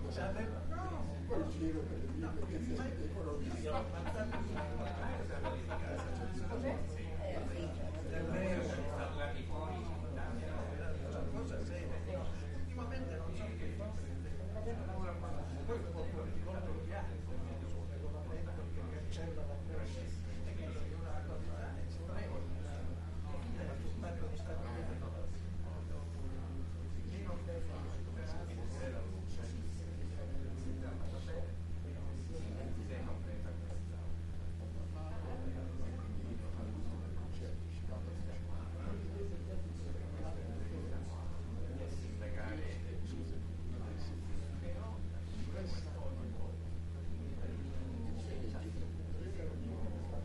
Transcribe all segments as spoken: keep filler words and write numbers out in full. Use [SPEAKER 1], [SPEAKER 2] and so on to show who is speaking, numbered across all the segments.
[SPEAKER 1] Sì,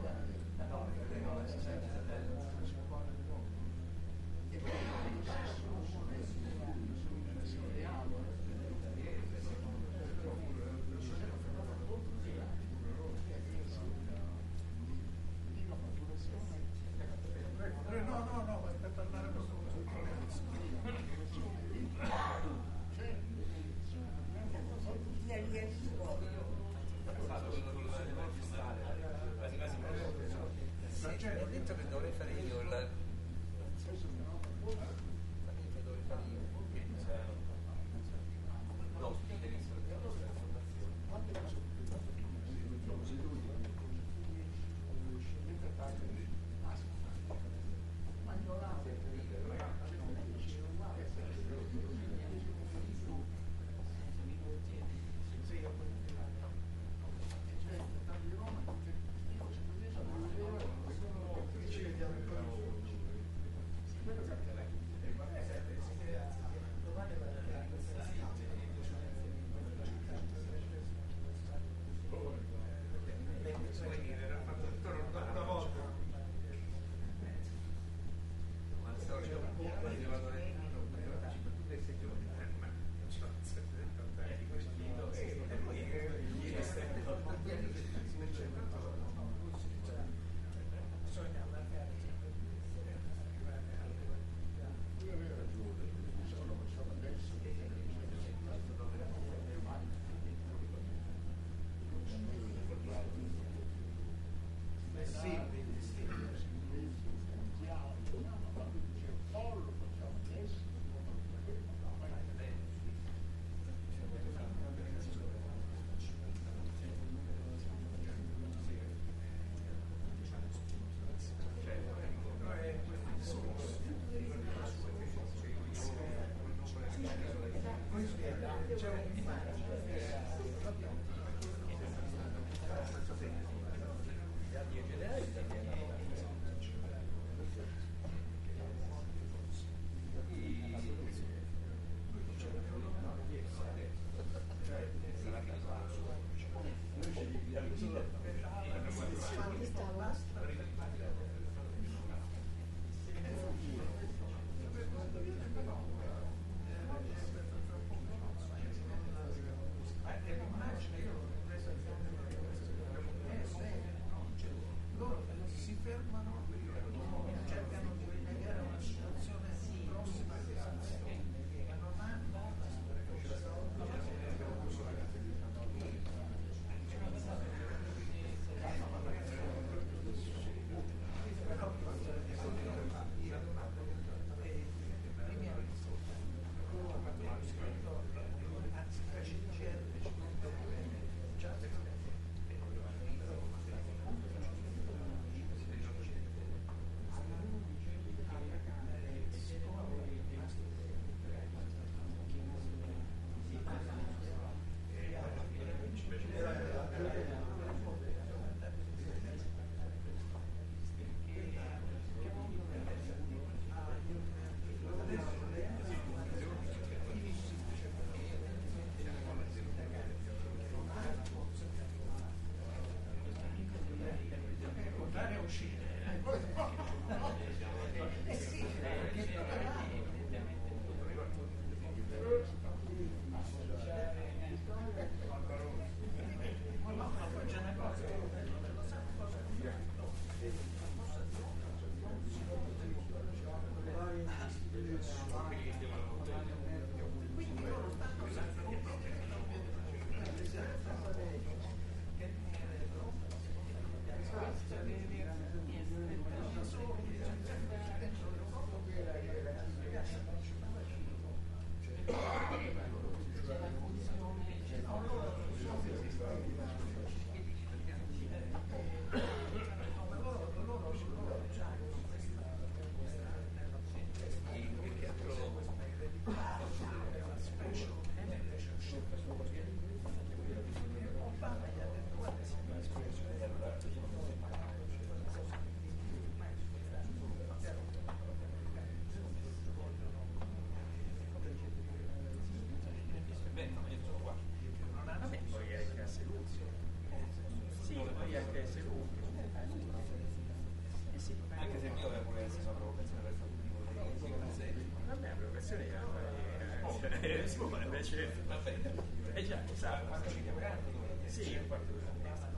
[SPEAKER 1] comunicazione eh, eh, scuola invece eh già, lo sa, sì, un quarto d'ora.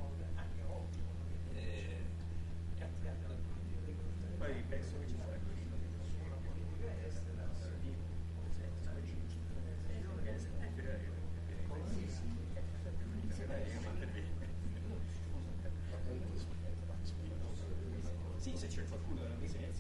[SPEAKER 1] Eh, poi penso che ci sarà sì, se c'è qualcuno della presenza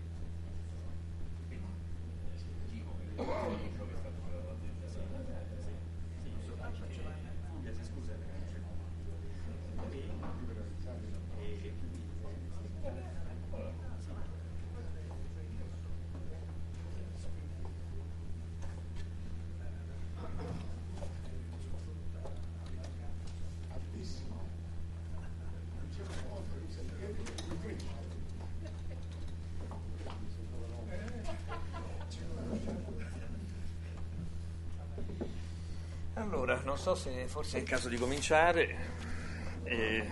[SPEAKER 2] Allora, non so se forse è il caso di cominciare. Eh,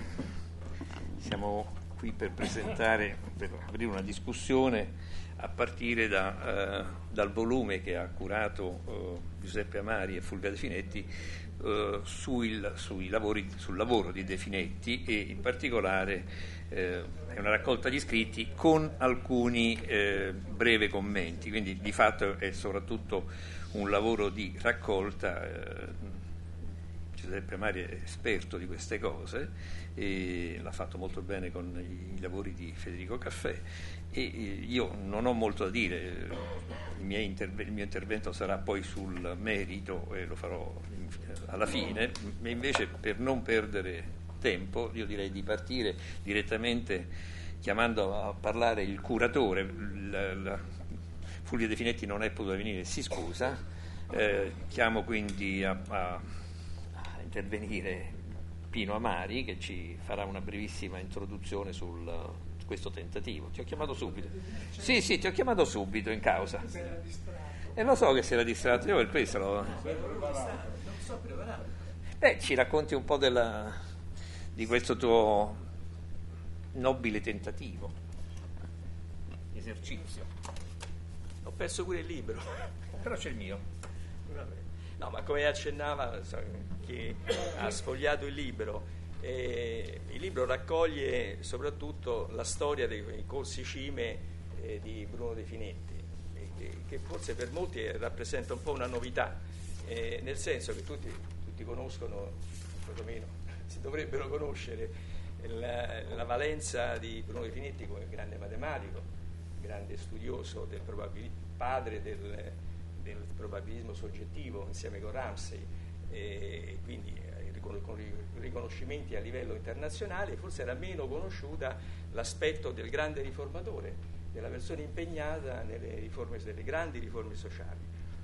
[SPEAKER 2] siamo qui per presentare, per aprire una discussione a partire da, eh, dal volume che ha curato eh, Giuseppe Amari e Fulvia De Finetti eh, sui, sui lavori, sul lavoro di De Finetti, e in particolare eh, è una raccolta di scritti con alcuni eh, brevi commenti, quindi di fatto è soprattutto un lavoro di raccolta. eh, Giuseppe Amari è esperto di queste cose e l'ha fatto molto bene con i, i lavori di Federico Caffè, e io non ho molto da dire. Il mio, interve- il mio intervento sarà poi sul merito e lo farò in, alla fine, ma invece, per non perdere tempo, io direi di partire direttamente chiamando a parlare il curatore. La, la, Fulvio De Finetti non è potuto venire, si scusa, eh, chiamo quindi a, a, a intervenire Pino Amari, che ci farà una brevissima introduzione sul, su questo tentativo. Ti ho chiamato subito. Sì, sì, ti ho chiamato subito in causa. E lo so che si era distratto, io per questo lo...
[SPEAKER 1] non so preparato.
[SPEAKER 2] Beh, ci racconti un po' della, di questo tuo nobile tentativo, esercizio.
[SPEAKER 1] Ho perso pure il libro,
[SPEAKER 2] Però c'è il mio.
[SPEAKER 1] vabbè. No, ma come accennava so, chi ha sfogliato il libro, eh, il libro raccoglie soprattutto la storia dei corsi CIME eh, di Bruno De Finetti, eh, che, che forse per molti rappresenta un po' una novità, eh, nel senso che tutti, tutti conoscono, perlomeno si dovrebbero conoscere, la, la valenza di Bruno De Finetti come grande matematico, grande studioso, del probabili- padre del, del probabilismo soggettivo insieme con Ramsey, e quindi con riconoscimenti a livello internazionale. Forse era meno conosciuta l'aspetto del grande riformatore, della persona impegnata nelle riforme, delle grandi riforme sociali.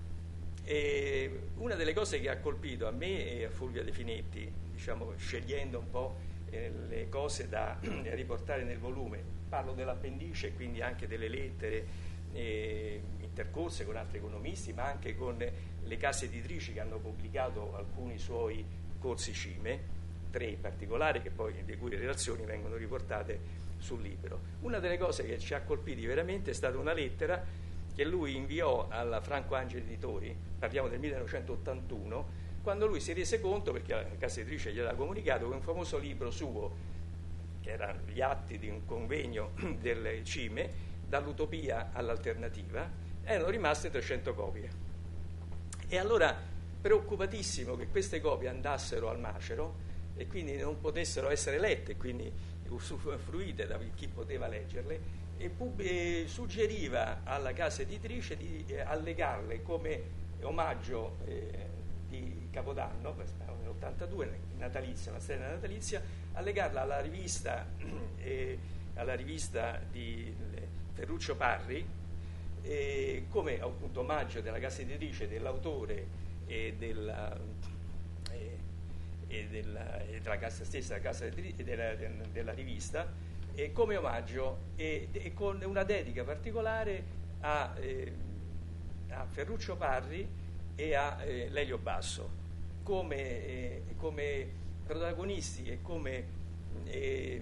[SPEAKER 1] E una delle cose che ha colpito a me e a Fulvia De Finetti, diciamo scegliendo un po' eh, le cose da riportare nel volume, parlo dell'appendice, quindi anche delle lettere eh, intercorse con altri economisti, ma anche con le case editrici che hanno pubblicato alcuni suoi corsi CIME, tre in particolare, che poi, le cui relazioni vengono riportate sul libro. Una delle cose che ci ha colpiti veramente è stata una lettera che lui inviò alla Franco Angeli Editori, parliamo del millenovecentottantuno, quando lui si rese conto, perché la casa editrice gliel'ha comunicato, che un famoso libro suo, che erano gli atti di un convegno del CIME, dall'utopia all'alternativa, erano rimaste trecento copie. E allora, preoccupatissimo che queste copie andassero al macero e quindi non potessero essere lette, quindi usufruite da chi poteva leggerle, e, pub- e suggeriva alla casa editrice di eh, allegarle come omaggio eh, di Capodanno, nell'ottantadue, natalizia, una strena natalizia, allegarla alla rivista, eh, alla rivista di Ferruccio Parri, eh, come appunto omaggio della casa editrice, dell'autore e della, eh, e della, e della casa stessa, della, casa editrice, della, della rivista, e come omaggio e, e con una dedica particolare a, eh, a Ferruccio Parri e a eh, Lelio Basso come, eh, come protagonisti e come eh,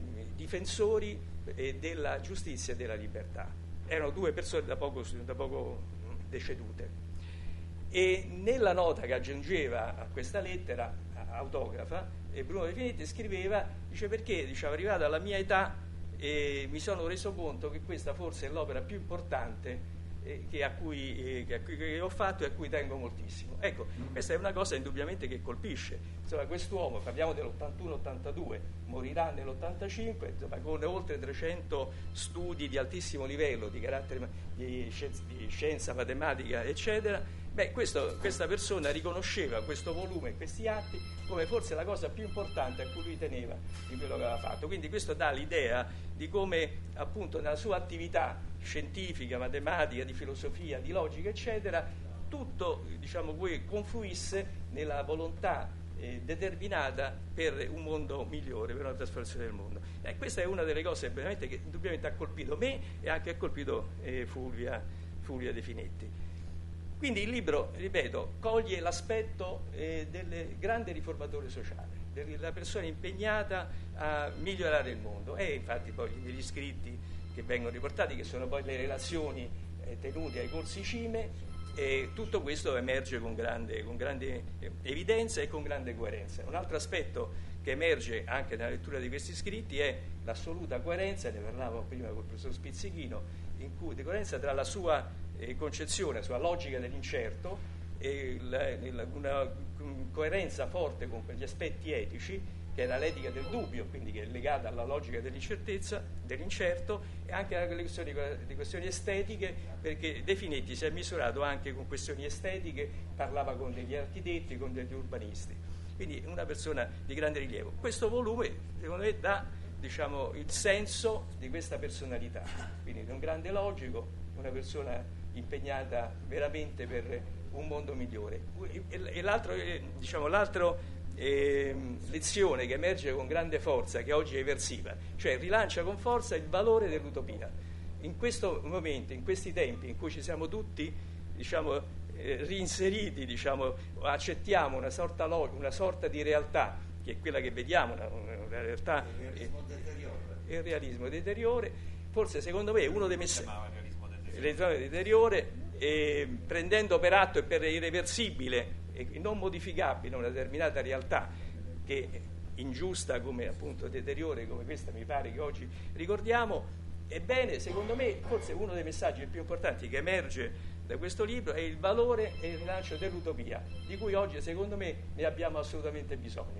[SPEAKER 1] difensori eh, della giustizia e della libertà. Erano due persone da poco, da poco decedute. E nella nota che aggiungeva a questa lettera autografa, Bruno De Finetti scriveva, dice, perché diciamo, arrivato alla mia età eh, mi sono reso conto che questa forse è l'opera più importante eh, che, a cui, eh, che, a cui che ho fatto e a cui tengo moltissimo. Ecco, questa è una cosa indubbiamente che colpisce. Insomma, quest'uomo, parliamo dell'ottantuno ottantadue, morirà nell'ottantacinque, insomma, con oltre trecento studi di altissimo livello, di carattere di scienza, di scienza matematica, eccetera. Beh, questo, questa persona riconosceva questo volume, questi atti, come forse la cosa più importante a cui lui teneva di quello che aveva fatto. Quindi questo dà l'idea di come, appunto, nella sua attività scientifica, matematica, di filosofia, di logica, eccetera, tutto, diciamo, confluisse nella volontà eh, determinata per un mondo migliore, per una trasformazione del mondo. E questa è una delle cose veramente che indubbiamente ha colpito me e anche ha colpito eh, Fulvia, Fulvia De Finetti. Quindi il libro, ripeto, coglie l'aspetto eh, del grande riformatore sociale, della persona impegnata a migliorare il mondo. E infatti poi negli scritti che vengono riportati, che sono poi le relazioni eh, tenute ai corsi CIME, e tutto questo emerge con grande, con grande evidenza e con grande coerenza. Un altro aspetto che emerge anche nella lettura di questi scritti è l'assoluta coerenza, ne parlavamo prima col professor Spizzichino, in cui, di coerenza tra la sua eh, concezione, la sua logica dell'incerto, e la, la, una coerenza forte con quegli aspetti etici, che è l'etica del dubbio, quindi che è legata alla logica dell'incertezza, dell'incerto, e anche alle questioni, di questioni estetiche, perché De Finetti si è misurato anche con questioni estetiche, parlava con degli architetti, con degli urbanisti. Quindi una persona di grande rilievo. Questo volume, secondo me, dà, diciamo, il senso di questa personalità, quindi di un grande logico, una persona impegnata veramente per un mondo migliore. E l'altro, diciamo, l'altro eh, lezione che emerge con grande forza, che oggi è eversiva, cioè rilancia con forza il valore dell'utopia. In questo momento, in questi tempi in cui ci siamo tutti, diciamo, eh, reinseriti, diciamo, accettiamo una sorta, una sorta di realtà, che è quella che vediamo, una, una realtà, il realismo eh, deteriore. Il realismo deteriore, forse secondo me è uno dei messaggi. Il realismo deteriore, eh, prendendo per atto e per irreversibile e non modificabile una determinata realtà che è ingiusta come appunto deteriore, come questa mi pare che oggi ricordiamo. Ebbene, secondo me, forse uno dei messaggi più importanti che emerge da questo libro è il valore e il rilancio dell'utopia, di cui oggi, secondo me, ne abbiamo assolutamente bisogno.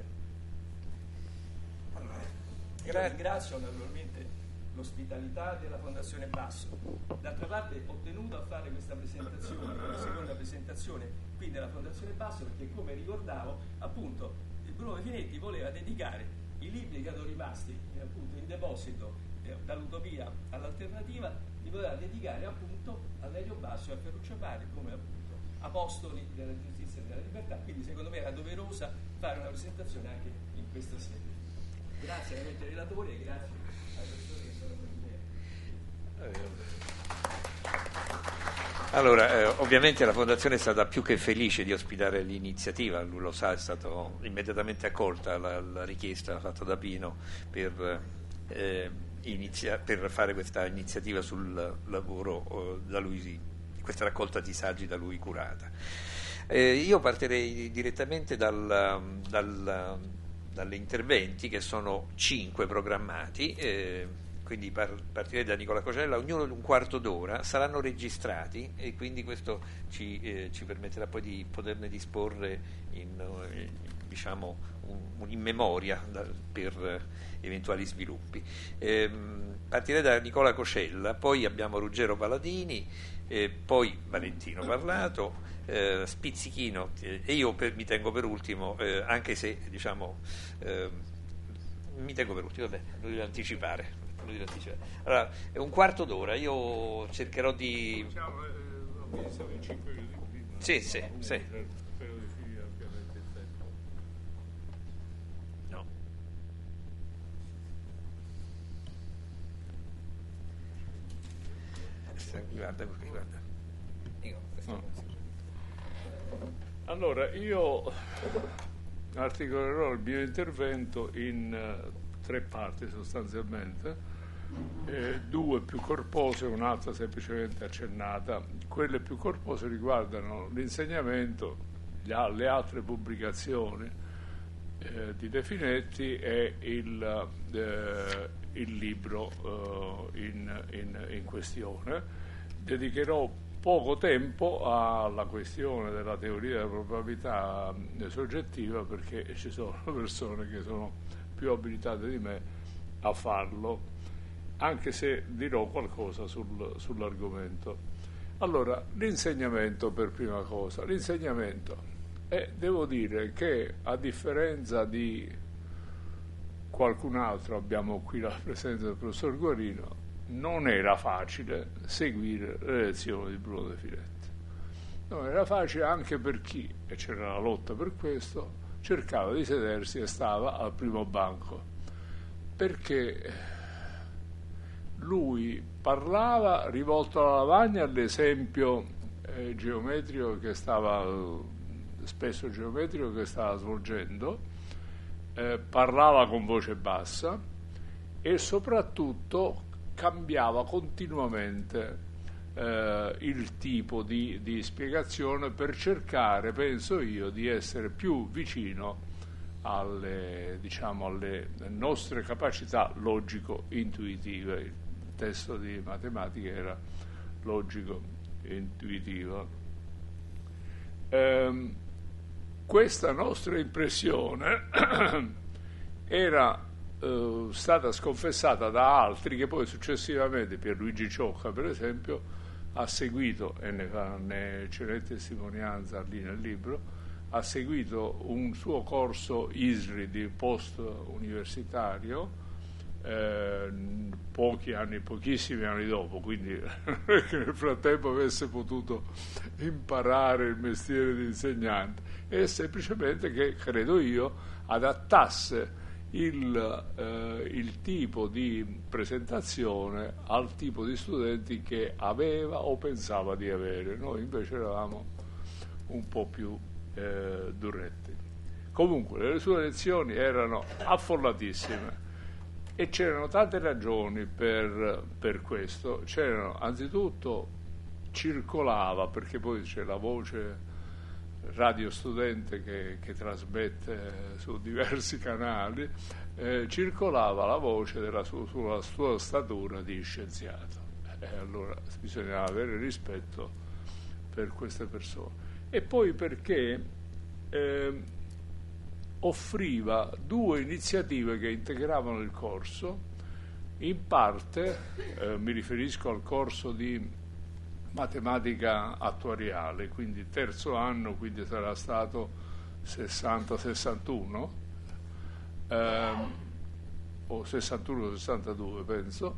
[SPEAKER 1] Allora, io ringrazio naturalmente l'ospitalità della Fondazione Basso. D'altra parte ho tenuto a fare questa presentazione, la seconda presentazione qui della Fondazione Basso, perché, come ricordavo, appunto, il Bruno De Finetti voleva dedicare i libri che erano rimasti eh, appunto in deposito eh, dall'utopia all'alternativa, li voleva dedicare appunto a Lelio Basso e a Ferruccio Parri come appunto apostoli della giustizia e della libertà. Quindi secondo me era doverosa fare una presentazione anche in questa sede. Grazie ai relatori e grazie alle persone che sono venute.
[SPEAKER 2] Allora, eh, ovviamente la Fondazione è stata più che felice di ospitare l'iniziativa, lui lo sa, è stata immediatamente accolta la, la richiesta fatta da Pino per, eh, inizia, per fare questa iniziativa sul lavoro eh, da lui, questa raccolta di saggi da lui curata. Eh, io partirei direttamente dal, dal, dalle interventi, che sono cinque programmati, eh, quindi par- partirei da Nicola Cocella, ognuno di un quarto d'ora, saranno registrati e quindi questo ci, eh, ci permetterà poi di poterne disporre in, eh, diciamo, un, un in memoria da, per eh, eventuali sviluppi. Eh, partirei da Nicola Cocella, poi abbiamo Ruggero Paladini, eh, poi Valentino Parlato, eh, Spizzichino eh, e io per, mi tengo per ultimo, eh, anche se diciamo eh, mi tengo per ultimo, vabbè, lo devo anticipare. Allora, è un quarto d'ora, io cercherò di...
[SPEAKER 3] Diciamo, eh, siamo in cinque minuti.
[SPEAKER 2] Sì, sì, sì.
[SPEAKER 3] Spero di finire ampiamente il tempo.
[SPEAKER 2] No. Guarda, guarda. Io,
[SPEAKER 3] no. Allora, io articolerò il mio intervento in uh, tre parti sostanzialmente. eh, due più corpose e un'altra semplicemente accennata. Quelle più corpose riguardano l'insegnamento, le altre pubblicazioni eh, di De Finetti e il, eh, il libro eh, in, in, in questione. Dedicherò poco tempo alla questione della teoria della probabilità soggettiva, perché ci sono persone che sono più abilitate di me a farlo, anche se dirò qualcosa sul, sull'argomento. Allora, l'insegnamento per prima cosa. L'insegnamento, e devo dire che a differenza di qualcun altro, abbiamo qui la presenza del professor Guarino, non era facile seguire le lezioni di Bruno De Finetti. Non era facile anche per chi, e c'era la lotta per questo, cercava di sedersi e stava al primo banco, perché lui parlava rivolto alla lavagna all'esempio eh, geometrico che stava, spesso geometrico che stava svolgendo, eh, parlava con voce bassa e soprattutto cambiava continuamente eh, il tipo di, di spiegazione per cercare, penso io, di essere più vicino alle, diciamo, alle nostre capacità logico-intuitive. Il testo di matematica era logico-intuitivo. Ehm, questa nostra impressione era stata sconfessata da altri che poi successivamente, Pierluigi Ciocca per esempio, ha seguito, e ne, fa, ne ce n'è testimonianza lì nel libro, ha seguito un suo corso I S R I di post universitario eh, pochi anni, pochissimi anni dopo, quindi che nel frattempo avesse potuto imparare il mestiere di insegnante, e semplicemente che, credo io, adattasse Il, eh, il tipo di presentazione al tipo di studenti che aveva o pensava di avere. Noi invece eravamo un po' più eh, durretti. Comunque le sue lezioni erano affollatissime e c'erano tante ragioni per, per questo. C'erano, anzitutto, circolava, perché poi c'è la voce Radio Studente che, che trasmette su diversi canali, eh, circolava la voce della su, sulla sua statura di scienziato, e eh, allora bisognava avere rispetto per queste persone. E poi perché eh, offriva due iniziative che integravano il corso, in parte, eh, mi riferisco al corso di matematica attuariale, quindi terzo anno, quindi sarà stato sessanta sessantuno ehm, o sessantuno sessantadue penso,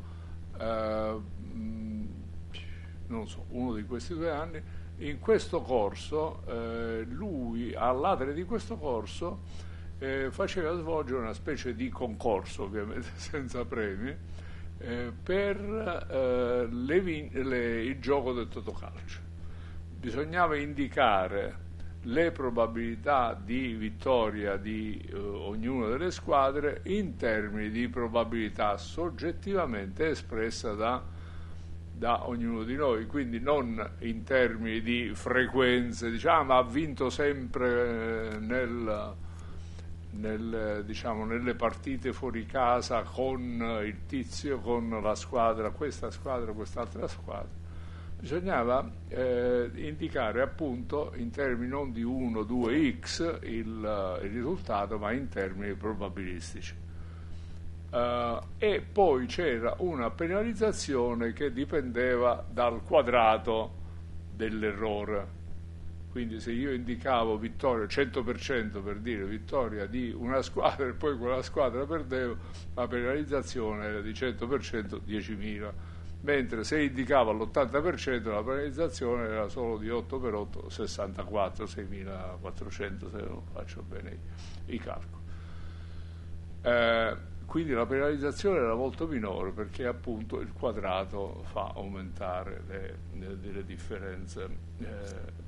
[SPEAKER 3] ehm, non so, uno di questi due anni. In questo corso eh, lui, all'atere di questo corso, eh, faceva svolgere una specie di concorso, ovviamente senza premi, Eh, per eh, le vin- le, il gioco del Totocalcio. Bisognava indicare le probabilità di vittoria di eh, ognuna delle squadre in termini di probabilità soggettivamente espressa da, da ognuno di noi, quindi non in termini di frequenze, diciamo, ma ha vinto sempre eh, nel Nel, diciamo, nelle partite fuori casa con il tizio, con la squadra, questa squadra, quest'altra squadra. Bisognava eh, indicare appunto in termini non di uno, due x il, il risultato, ma in termini probabilistici. Uh, e poi c'era una penalizzazione che dipendeva dal quadrato dell'errore. Quindi se io indicavo vittoria cento per cento, per dire vittoria di una squadra, e poi quella squadra perdevo, la penalizzazione era di cento per cento, diecimila, mentre se indicavo all'ottanta per cento la penalizzazione era solo di otto per otto, sessantaquattro, seimilaquattrocento, se non faccio bene i, i calcoli. Eh, quindi la penalizzazione era molto minore, perché appunto il quadrato fa aumentare le, le, le differenze, eh,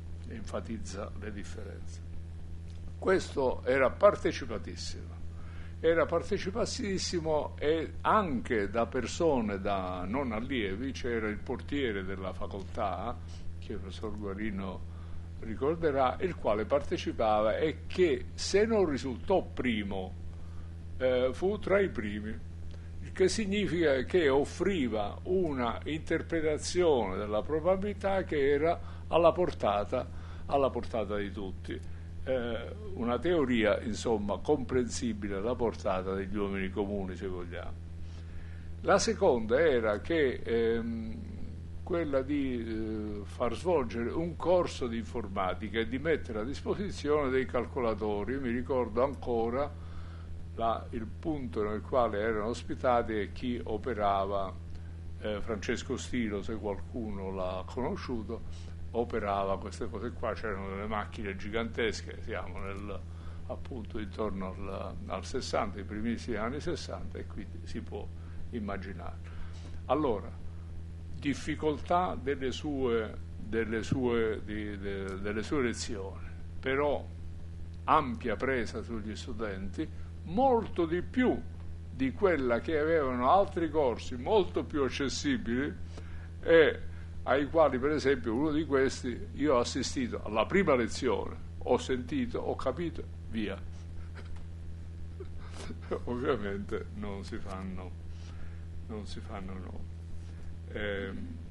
[SPEAKER 3] enfatizza le differenze. Questo era partecipatissimo. era partecipatissimo, e anche da persone, da non allievi. C'era il portiere della facoltà, che il professor Guarino ricorderà, il quale partecipava e che, se non risultò primo, eh, fu tra i primi, il che significa che offriva una interpretazione della probabilità che era alla portata, alla portata di tutti, eh, una teoria insomma comprensibile alla portata degli uomini comuni, se vogliamo. La seconda era che ehm, quella di eh, far svolgere un corso di informatica e di mettere a disposizione dei calcolatori. Mi ricordo ancora la, il punto nel quale erano ospitati e chi operava, eh, Francesco Stilo, se qualcuno l'ha conosciuto, operava queste cose qua. C'erano delle macchine gigantesche, siamo nel, appunto intorno al, al sessanta, i primissimi anni sessanta, e quindi si può immaginare. Allora, difficoltà delle sue, delle sue, di, de, delle sue lezioni, però ampia presa sugli studenti, molto di più di quella che avevano altri corsi molto più accessibili, e ai quali, per esempio, uno di questi, io ho assistito alla prima lezione, ho sentito, ho capito, via. Ovviamente non si fanno, non si fanno nomi. Eh,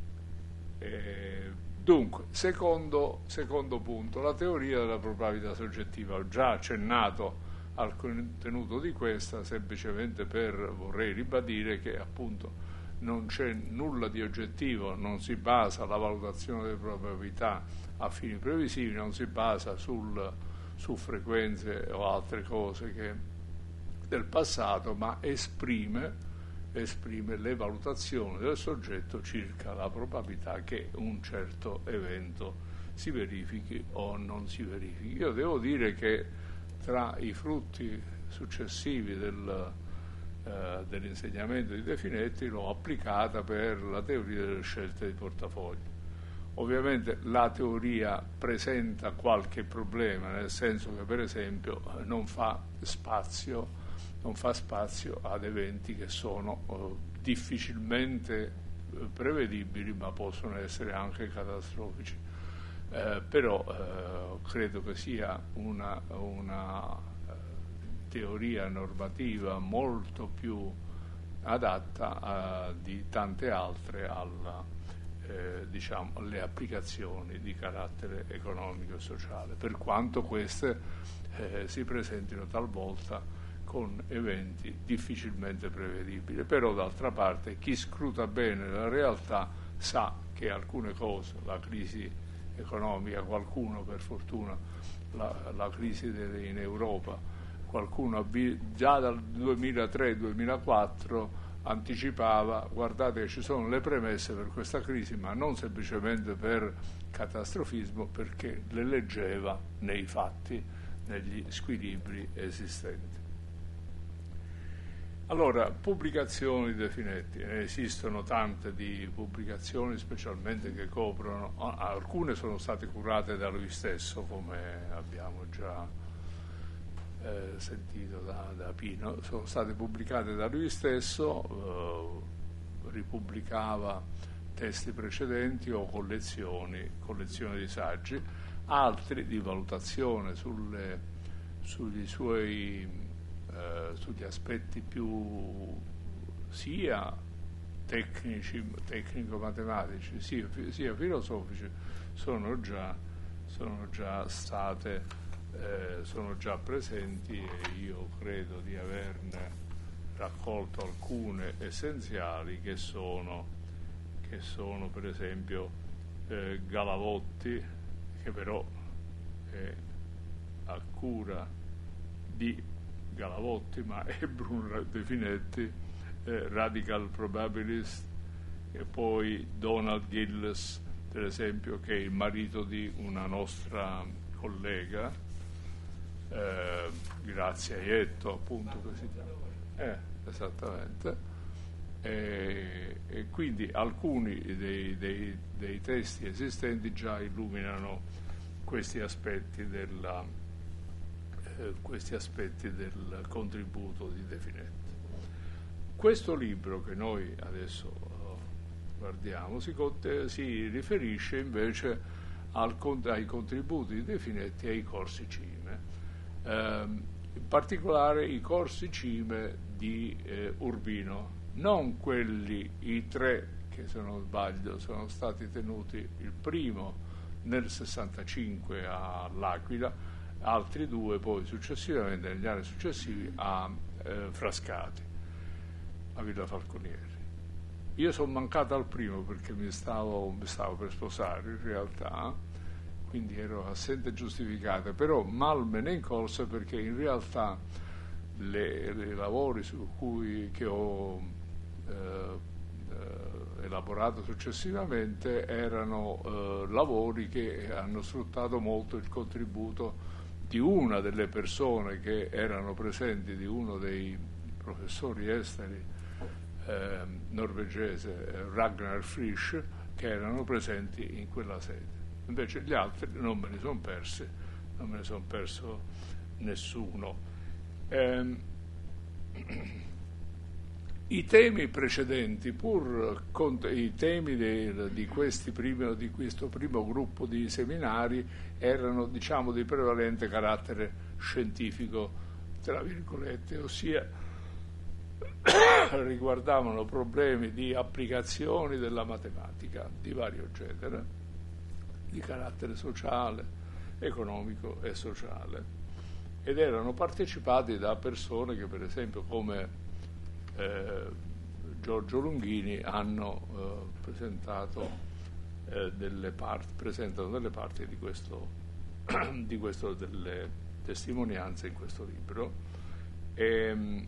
[SPEAKER 3] eh, dunque, secondo, secondo punto, la teoria della probabilità soggettiva. Ho già accennato al contenuto di questa, semplicemente per, vorrei ribadire che appunto non c'è nulla di oggettivo, non si basa la valutazione delle probabilità a fini previsivi, non si basa sul, su frequenze o altre cose che del passato, ma esprime esprime le valutazioni del soggetto circa la probabilità che un certo evento si verifichi o non si verifichi. Io devo dire che tra i frutti successivi del, eh, dell'insegnamento di De Finetti l'ho applicata per la teoria delle scelte di portafoglio. Ovviamente la teoria presenta qualche problema, nel senso che, per esempio, non fa spazio non fa spazio ad eventi che sono uh, difficilmente uh, prevedibili, ma possono essere anche catastrofici. Eh, però uh, credo che sia una, una uh, teoria normativa molto più adatta a, di tante altre alla, eh, diciamo, alle applicazioni di carattere economico e sociale, per quanto queste eh, si presentino talvolta con eventi difficilmente prevedibili. Però d'altra parte chi scruta bene la realtà sa che alcune cose, la crisi economica, qualcuno per fortuna, la, la crisi de, in Europa, qualcuno già dal duemilatré duemilaquattro anticipava: guardate che ci sono le premesse per questa crisi, ma non semplicemente per catastrofismo, perché le leggeva nei fatti, negli squilibri esistenti. Allora, pubblicazioni di De Finetti, ne esistono tante di pubblicazioni, specialmente che coprono, alcune sono state curate da lui stesso, come abbiamo già eh, sentito da, da Pino, sono state pubblicate da lui stesso, eh, ripubblicava testi precedenti o collezioni, collezioni di saggi, altri di valutazione sulle, sugli suoi Uh, sugli aspetti più sia tecnici, tecnico-matematici, sia, sia filosofici, sono già, sono già state, eh, sono già presenti, e io credo di averne raccolto alcune essenziali, che sono, che sono per esempio eh, Galavotti, che però è a cura di Galavotti, ma è Bruno De Finetti, eh, Radical Probabilist, e poi Donald Gillis, per esempio, che è il marito di una nostra collega, eh, Grazia Ietto, appunto, che si chiama. Eh, esattamente. E, e quindi alcuni dei, dei, dei testi esistenti già illuminano questi aspetti della eh, questi aspetti del contributo di De Finetti. Questo libro che noi adesso uh, guardiamo si, si riferisce invece al, ai contributi di De Finetti e ai corsi CIME, eh, in particolare i corsi CIME di eh, Urbino, non quelli, i tre che se non sbaglio sono stati tenuti, il primo nel sessantacinque all'Aquila, altri due poi successivamente, negli anni successivi, a eh, Frascati, a Villa Falconieri. Io sono mancato al primo perché mi stavo, mi stavo per sposare in realtà, quindi ero assente giustificata, però mal me ne incorse perché in realtà le, le lavori su cui che ho eh, eh, elaborato successivamente erano eh, lavori che hanno sfruttato molto il contributo di una delle persone che erano presenti, di uno dei professori esteri eh, norvegese, Ragnar Frisch, che erano presenti in quella sede. Invece gli altri non me ne sono persi, non me ne sono perso nessuno. Eh, I temi precedenti, pur con, i temi de, di, questi primi, di questo primo gruppo di seminari erano, diciamo, di prevalente carattere scientifico, tra virgolette, ossia riguardavano problemi di applicazioni della matematica di vario genere, di carattere sociale, economico e sociale, ed erano partecipati da persone che, per esempio, come eh, Giorgio Lunghini, hanno eh, presentato eh, delle parti, presentano delle parti di questo, di questo, delle testimonianze in questo libro, e,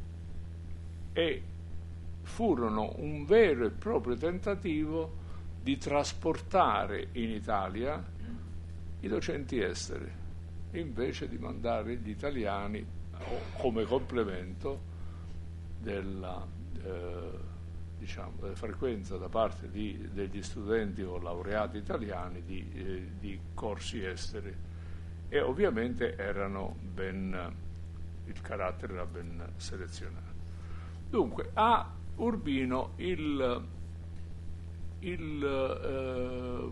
[SPEAKER 3] e furono un vero e proprio tentativo di trasportare in Italia i docenti esteri, invece di mandare gli italiani come complemento della, eh, diciamo, della frequenza da parte di, degli studenti o laureati italiani di, eh, di corsi esteri. E ovviamente erano ben, il carattere era ben selezionato. Dunque, a Urbino il Il, eh,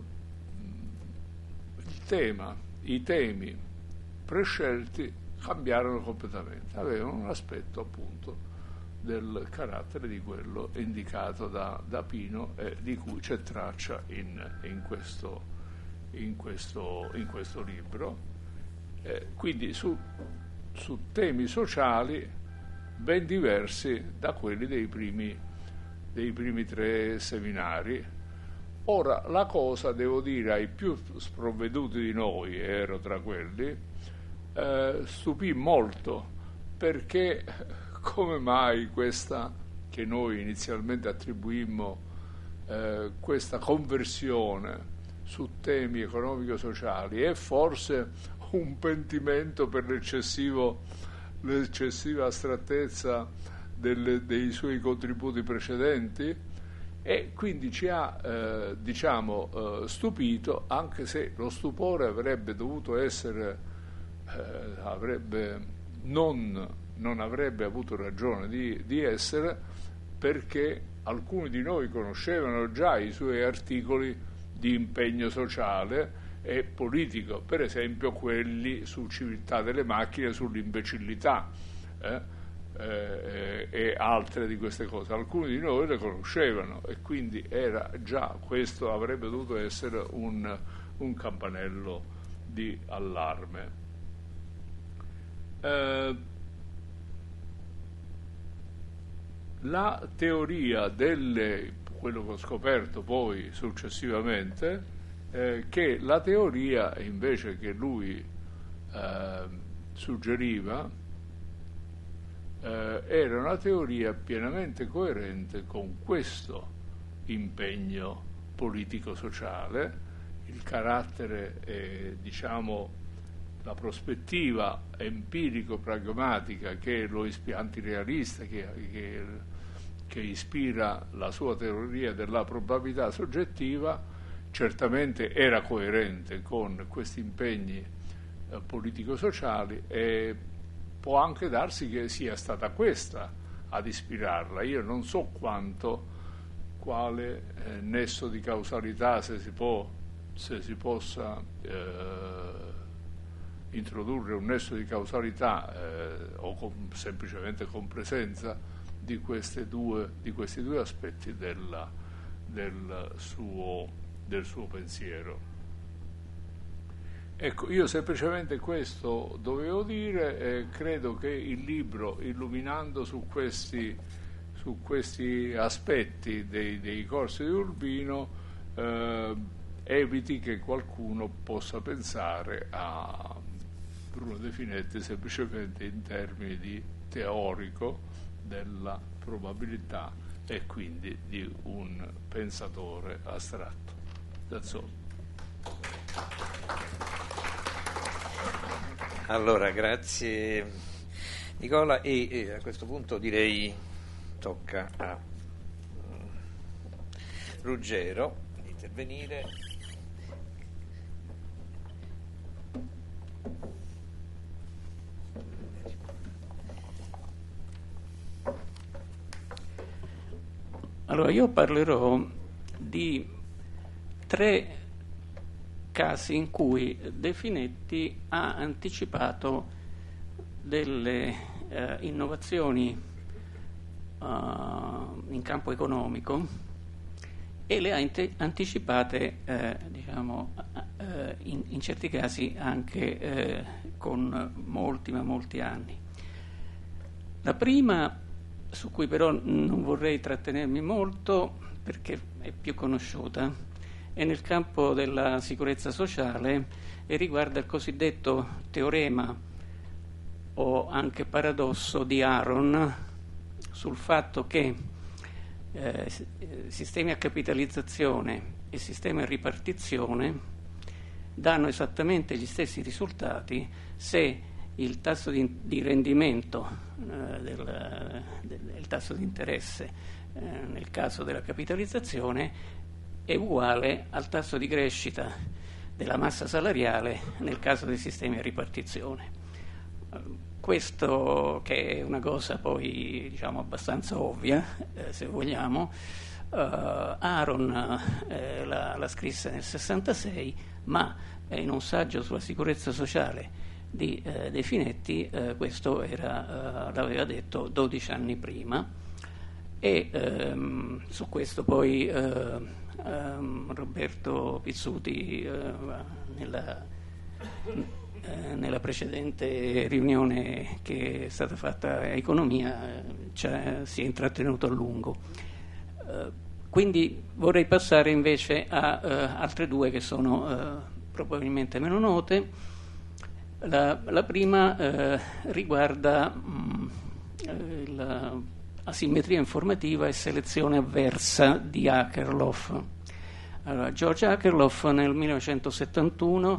[SPEAKER 3] il tema, i temi prescelti cambiarono completamente, avevano un aspetto appunto del carattere di quello indicato da, da Pino e di cui c'è traccia in, in, questo, in, questo, in questo libro, eh, quindi su, su temi sociali ben diversi da quelli dei primi, dei primi tre seminari. Ora, la cosa, devo dire, ai più sprovveduti di noi, ero tra quelli, eh, stupì molto, perché come mai questa, che noi inizialmente attribuimmo, eh, questa conversione su temi economico-sociali è forse un pentimento per l'eccessivo, l'eccessiva astrattezza delle, dei suoi contributi precedenti? E quindi ci ha eh, diciamo eh, stupito, anche se lo stupore avrebbe dovuto essere eh, avrebbe non, non avrebbe avuto ragione di, di essere, perché alcuni di noi conoscevano già i suoi articoli di impegno sociale e politico, per esempio quelli su civiltà delle macchine, sull'imbecillità eh? Eh, e altre di queste cose. Alcuni di noi le conoscevano e quindi era già questo, avrebbe dovuto essere un, un campanello di allarme. Eh, la teoria delle, quello che ho scoperto poi successivamente, eh, che la teoria invece che lui eh, suggeriva Eh, era una teoria pienamente coerente con questo impegno politico-sociale, il carattere, eh, diciamo, la prospettiva empirico-pragmatica che lo ispira, antirealista, che, che, che ispira la sua teoria della probabilità soggettiva, certamente era coerente con questi impegni eh, politico-sociali, e può anche darsi che sia stata questa ad ispirarla. Io non so quanto, quale eh, nesso di causalità, se si può, se si possa eh, introdurre un nesso di causalità eh, o con, semplicemente con presenza di, queste due, di questi due aspetti della, del, suo, del suo pensiero. Ecco, io semplicemente questo dovevo dire, e credo che il libro, illuminando su questi, su questi aspetti dei, dei corsi di Urbino, eh, eviti che qualcuno possa pensare a Bruno De Finetti semplicemente in termini di teorico della probabilità e quindi di un pensatore astratto. That's all.
[SPEAKER 2] Allora, grazie Nicola, e, e a questo punto direi tocca a um, Ruggero di intervenire.
[SPEAKER 4] Allora, io parlerò di tre casi in cui De Finetti ha anticipato delle eh, innovazioni uh, in campo economico e le ha ante- anticipate eh, diciamo, eh, in, in certi casi anche eh, con molti ma molti anni. La prima, su cui però non vorrei trattenermi molto perché è più conosciuta, è nel campo della sicurezza sociale e riguarda il cosiddetto teorema o anche paradosso di Aron sul fatto che eh, sistemi a capitalizzazione e sistemi a ripartizione danno esattamente gli stessi risultati se il tasso di, di rendimento, eh, del, del, il tasso di interesse eh, nel caso della capitalizzazione è uguale al tasso di crescita della massa salariale nel caso dei sistemi a ripartizione. Questo, che è una cosa poi diciamo abbastanza ovvia, eh, se vogliamo, eh, Aron eh, la, la scrisse nel sessantasei, ma eh, in un saggio sulla sicurezza sociale di eh, De Finetti eh, questo era, eh, l'aveva detto dodici anni prima, e ehm, su questo poi eh, Um, Roberto Pizzuti uh, nella, uh, nella precedente riunione che è stata fatta a Economia uh, si è intrattenuto a lungo. Uh, quindi vorrei passare invece a uh, altre due che sono uh, probabilmente meno note. La, la prima uh, riguarda um, la asimmetria informativa e selezione avversa di Akerlof. Allora, George Akerlof nel millenovecentosettantuno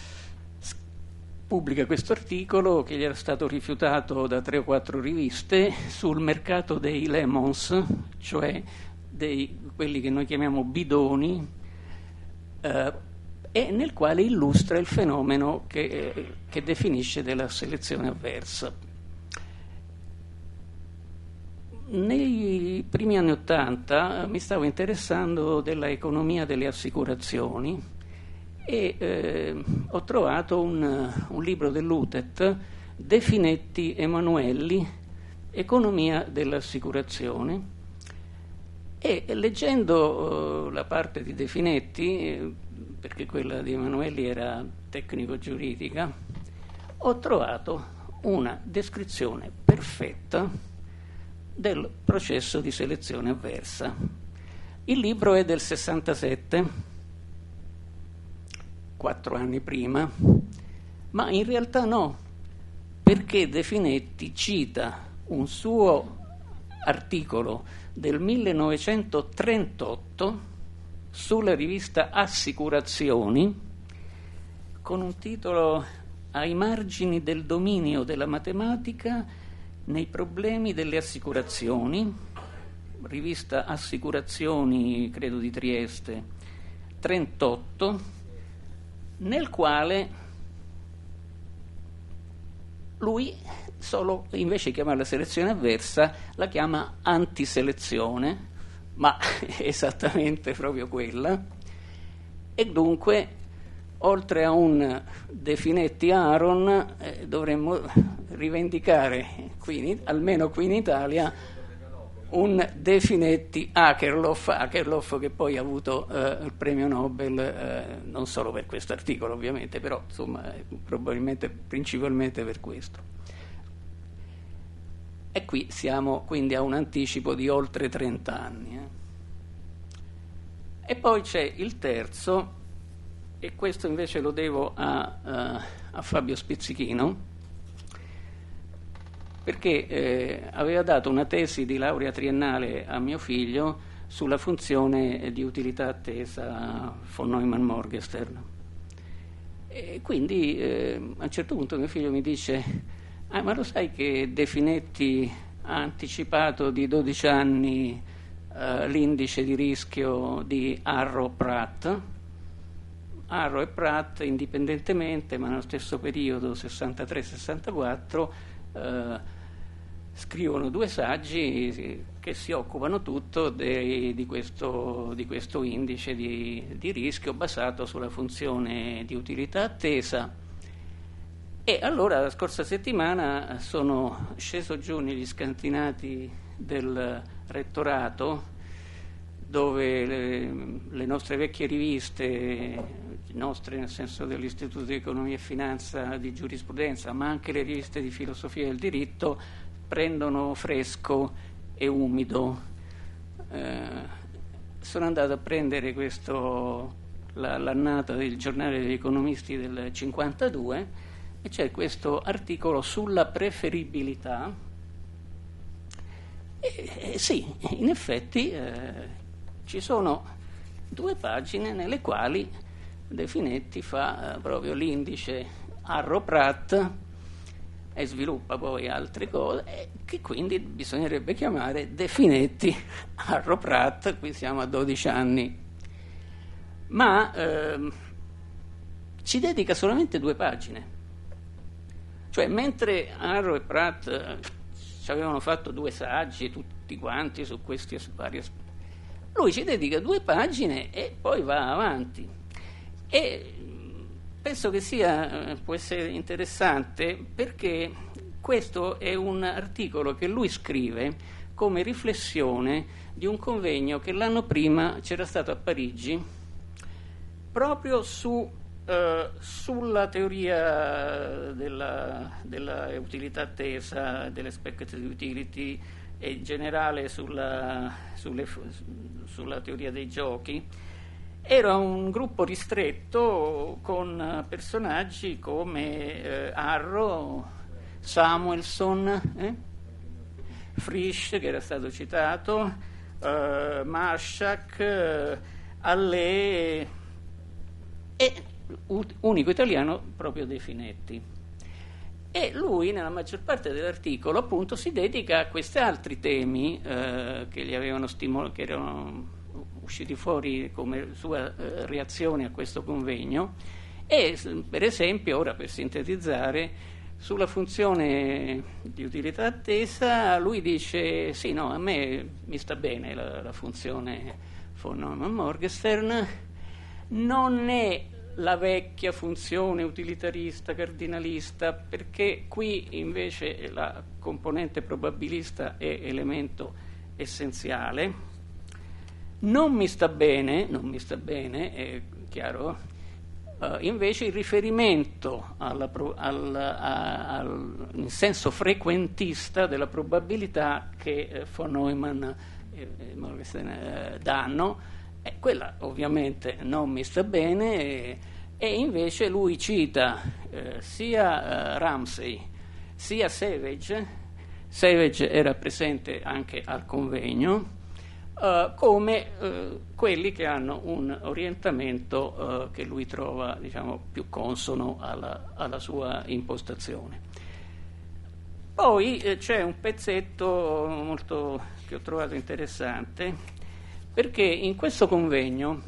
[SPEAKER 4] pubblica questo articolo che gli era stato rifiutato da tre o quattro riviste sul mercato dei lemons, cioè dei, quelli che noi chiamiamo bidoni, eh, e nel quale illustra il fenomeno che, eh, che definisce della selezione avversa. Nei primi anni Ottanta mi stavo interessando della economia delle assicurazioni e eh, ho trovato un, un libro dell'U T E T, De Finetti Emanuelli, Economia delle assicurazioni, e leggendo uh, la parte di De Finetti, eh, perché quella di Emanuelli era tecnico-giuridica, ho trovato una descrizione perfetta del processo di selezione avversa. Il libro è del sessantasette, quattro anni prima, ma in realtà no, perché De Finetti cita un suo articolo del millenovecentotrentotto sulla rivista Assicurazioni con un titolo Ai margini del dominio della matematica nei problemi delle assicurazioni, rivista Assicurazioni, credo di Trieste, trentotto, nel quale lui solo, invece di chiamarla selezione avversa, la chiama antiselezione, ma è esattamente proprio quella. E dunque, oltre a un Definetti Aaron, eh, dovremmo rivendicare, qui in, almeno qui in Italia, un Definetti Akerlof, Akerlof che poi ha avuto eh, il premio Nobel, eh, non solo per questo articolo ovviamente, però insomma eh, probabilmente principalmente per questo. E qui siamo quindi a un anticipo di oltre trenta anni. Eh. E poi c'è il terzo, e questo invece lo devo a, a, a Fabio Spizzichino, perché eh, aveva dato una tesi di laurea triennale a mio figlio sulla funzione di utilità attesa von Neumann-Morgenstern. E quindi eh, a un certo punto mio figlio mi dice: ah, ma lo sai che Definetti ha anticipato di dodici anni eh, l'indice di rischio di Arrow-Pratt? Arrow e Pratt indipendentemente, ma nello stesso periodo, sessantatré sessantaquattro, eh, scrivono due saggi che si occupano tutto de, di, questo, di questo indice di, di rischio basato sulla funzione di utilità attesa. E allora la scorsa settimana sono sceso giù negli scantinati del rettorato, dove le, le nostre vecchie riviste, nostre nel senso dell'Istituto di Economia e Finanza, di Giurisprudenza, ma anche le riviste di filosofia del diritto, prendono fresco e umido. Eh, sono andato a prendere questo, la, l'annata del giornale degli economisti del cinquantadue, e c'è questo articolo sulla preferibilità. E, e sì, in effetti eh, ci sono due pagine nelle quali Definetti fa eh, proprio l'indice Arrow-Pratt e sviluppa poi altre cose, eh, che quindi bisognerebbe chiamare Definetti Arrow-Pratt. Qui siamo a dodici anni, ma ehm, ci dedica solamente due pagine. Cioè, mentre Arrow e Pratt eh, ci avevano fatto due saggi tutti quanti su questi vari aspetti, lui ci dedica due pagine e poi va avanti. E penso che sia, può essere interessante, perché questo è un articolo che lui scrive come riflessione di un convegno che l'anno prima c'era stato a Parigi proprio su, eh, sulla teoria della, della utilità attesa, dell'expected utility e in generale sulla, sulle, sulla teoria dei giochi. Era un gruppo ristretto con personaggi come eh, Arrow, Samuelson, eh? Frisch, che era stato citato, eh, Marshak, eh, Allais e unico italiano proprio Definetti. E lui, nella maggior parte dell'articolo, appunto, si dedica a questi altri temi eh, che gli avevano stimolato, che erano usciti fuori come sua eh, reazione a questo convegno. E per esempio, ora per sintetizzare, sulla funzione di utilità attesa lui dice: sì, no, a me mi sta bene la, la funzione von Neumann-Morgenstern, non è la vecchia funzione utilitarista cardinalista, perché qui invece la componente probabilista è elemento essenziale. Non mi sta bene, non mi sta bene, è chiaro, uh, invece il riferimento alla pro, al, a, al, in senso frequentista della probabilità che eh, von Neumann e eh, danno, eh, quella ovviamente non mi sta bene, e, e invece lui cita eh, sia eh, Ramsey sia Savage. Savage era presente anche al convegno, Uh, come uh, quelli che hanno un orientamento uh, che lui trova, diciamo, più consono alla, alla sua impostazione. Poi eh, c'è un pezzetto molto che ho trovato interessante, perché in questo convegno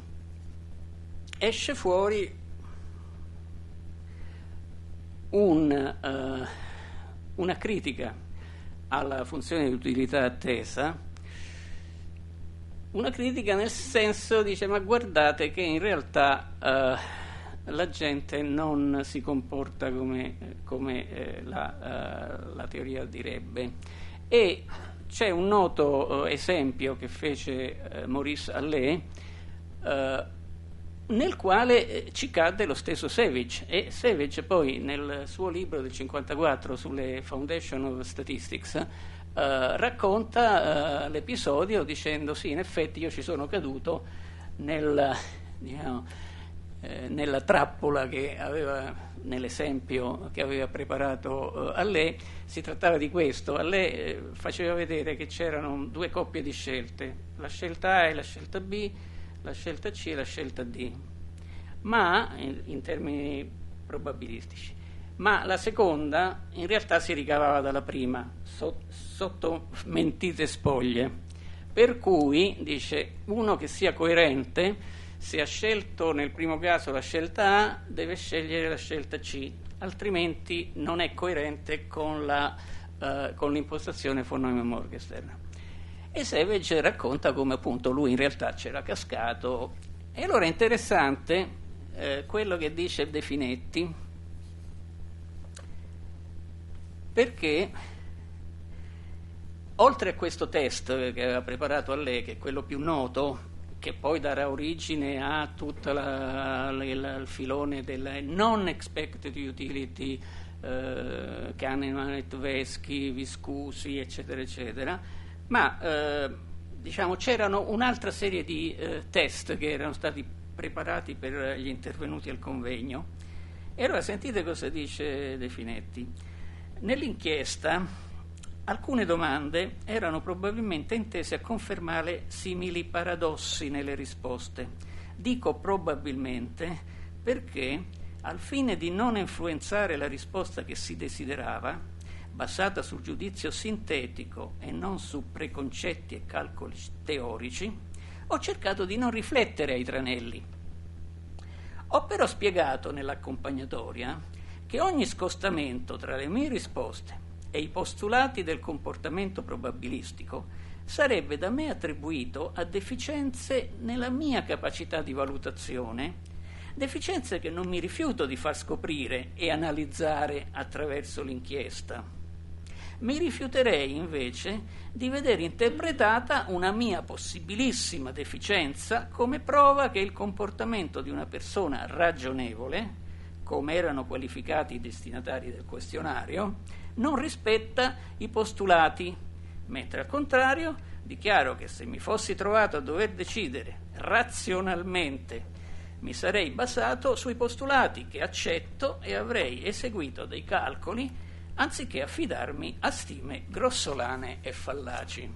[SPEAKER 4] esce fuori un, uh, una critica alla funzione di utilità attesa, una critica nel senso, dice, ma guardate che in realtà eh, la gente non si comporta come, come eh, la, uh, la teoria direbbe. E c'è un noto uh, esempio che fece uh, Maurice Allais, uh, nel quale eh, ci cadde lo stesso Savage, e Savage poi nel suo libro del cinquantaquattro sulle Foundation of Statistics Uh, racconta uh, l'episodio dicendo sì, in effetti io ci sono caduto nel, diciamo, eh, nella trappola che aveva, nell'esempio che aveva preparato uh, Allais. Si trattava di questo. Allais eh, faceva vedere che c'erano due coppie di scelte, la scelta A e la scelta B, la scelta C e la scelta D, ma in, in termini probabilistici. Ma la seconda in realtà si ricavava dalla prima, so, sotto mentite spoglie. Per cui, dice, uno che sia coerente, se ha scelto nel primo caso la scelta A, deve scegliere la scelta C, altrimenti non è coerente con, la, uh, con l'impostazione von Neumann-Morgenstern. E Savage racconta come appunto lui in realtà c'era cascato. E allora è interessante eh, quello che dice De Finetti, perché oltre a questo test che aveva preparato Allais, che è quello più noto, che poi darà origine a tutto il filone del non expected utility, eh, Kahneman, Tversky, Viscusi, eccetera, eccetera, ma eh, diciamo c'erano un'altra serie di eh, test che erano stati preparati per gli intervenuti al convegno. E allora sentite cosa dice De Finetti. Nell'inchiesta alcune domande erano probabilmente intese a confermare simili paradossi nelle risposte. Dico probabilmente perché, al fine di non influenzare la risposta che si desiderava, basata sul giudizio sintetico e non su preconcetti e calcoli teorici, ho cercato di non riflettere ai tranelli. Ho però spiegato nell'accompagnatoria che ogni scostamento tra le mie risposte e i postulati del comportamento probabilistico sarebbe da me attribuito a deficienze nella mia capacità di valutazione, deficienze che non mi rifiuto di far scoprire e analizzare attraverso l'inchiesta. Mi rifiuterei invece di vedere interpretata una mia possibilissima deficienza come prova che il comportamento di una persona ragionevole, come erano qualificati i destinatari del questionario, non rispetta i postulati, mentre al contrario dichiaro che se mi fossi trovato a dover decidere razionalmente mi sarei basato sui postulati che accetto e avrei eseguito dei calcoli anziché affidarmi a stime grossolane e fallaci.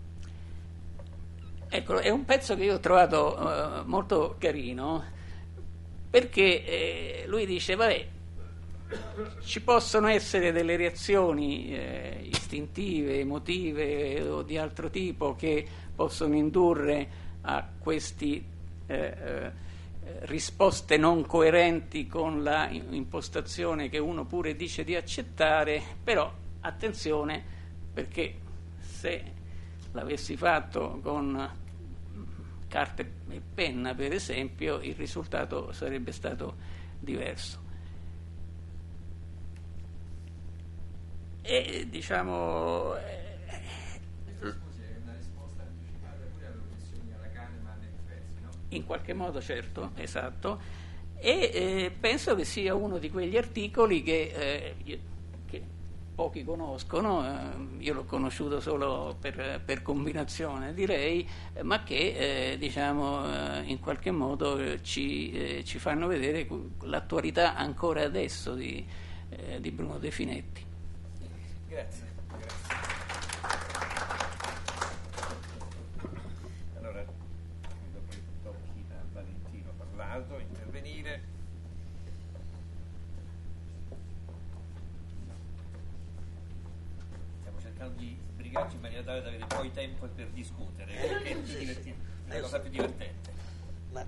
[SPEAKER 4] Ecco, è un pezzo che io ho trovato uh, molto carino, perché eh, lui dice, vabbè, ci possono essere delle reazioni eh, istintive, emotive o di altro tipo che possono indurre a queste eh, eh, risposte non coerenti con la impostazione che uno pure dice di accettare, però attenzione, perché se l'avessi fatto con carta e penna, per esempio, il risultato sarebbe stato diverso. E diciamo
[SPEAKER 2] scusi, è una risposta anticipata pure alle obiettioni alla Kahneman e Tversky, no?
[SPEAKER 4] In qualche modo, certo, esatto. E eh, penso che sia uno di quegli articoli che, eh, che pochi conoscono, eh, io l'ho conosciuto solo per, per combinazione, direi, ma che eh, diciamo eh, in qualche modo eh, ci, eh, ci fanno vedere l'attualità ancora adesso di, eh, di Bruno De Finetti.
[SPEAKER 2] Grazie. Grazie. Allora, credo che tocchi a Valentino Parlato intervenire. Stiamo cercando di sbrigarci in maniera tale da avere poi tempo per discutere, perché è,
[SPEAKER 5] sì,
[SPEAKER 2] diverti-
[SPEAKER 5] sì.
[SPEAKER 2] è la cosa più divertente.
[SPEAKER 5] Ma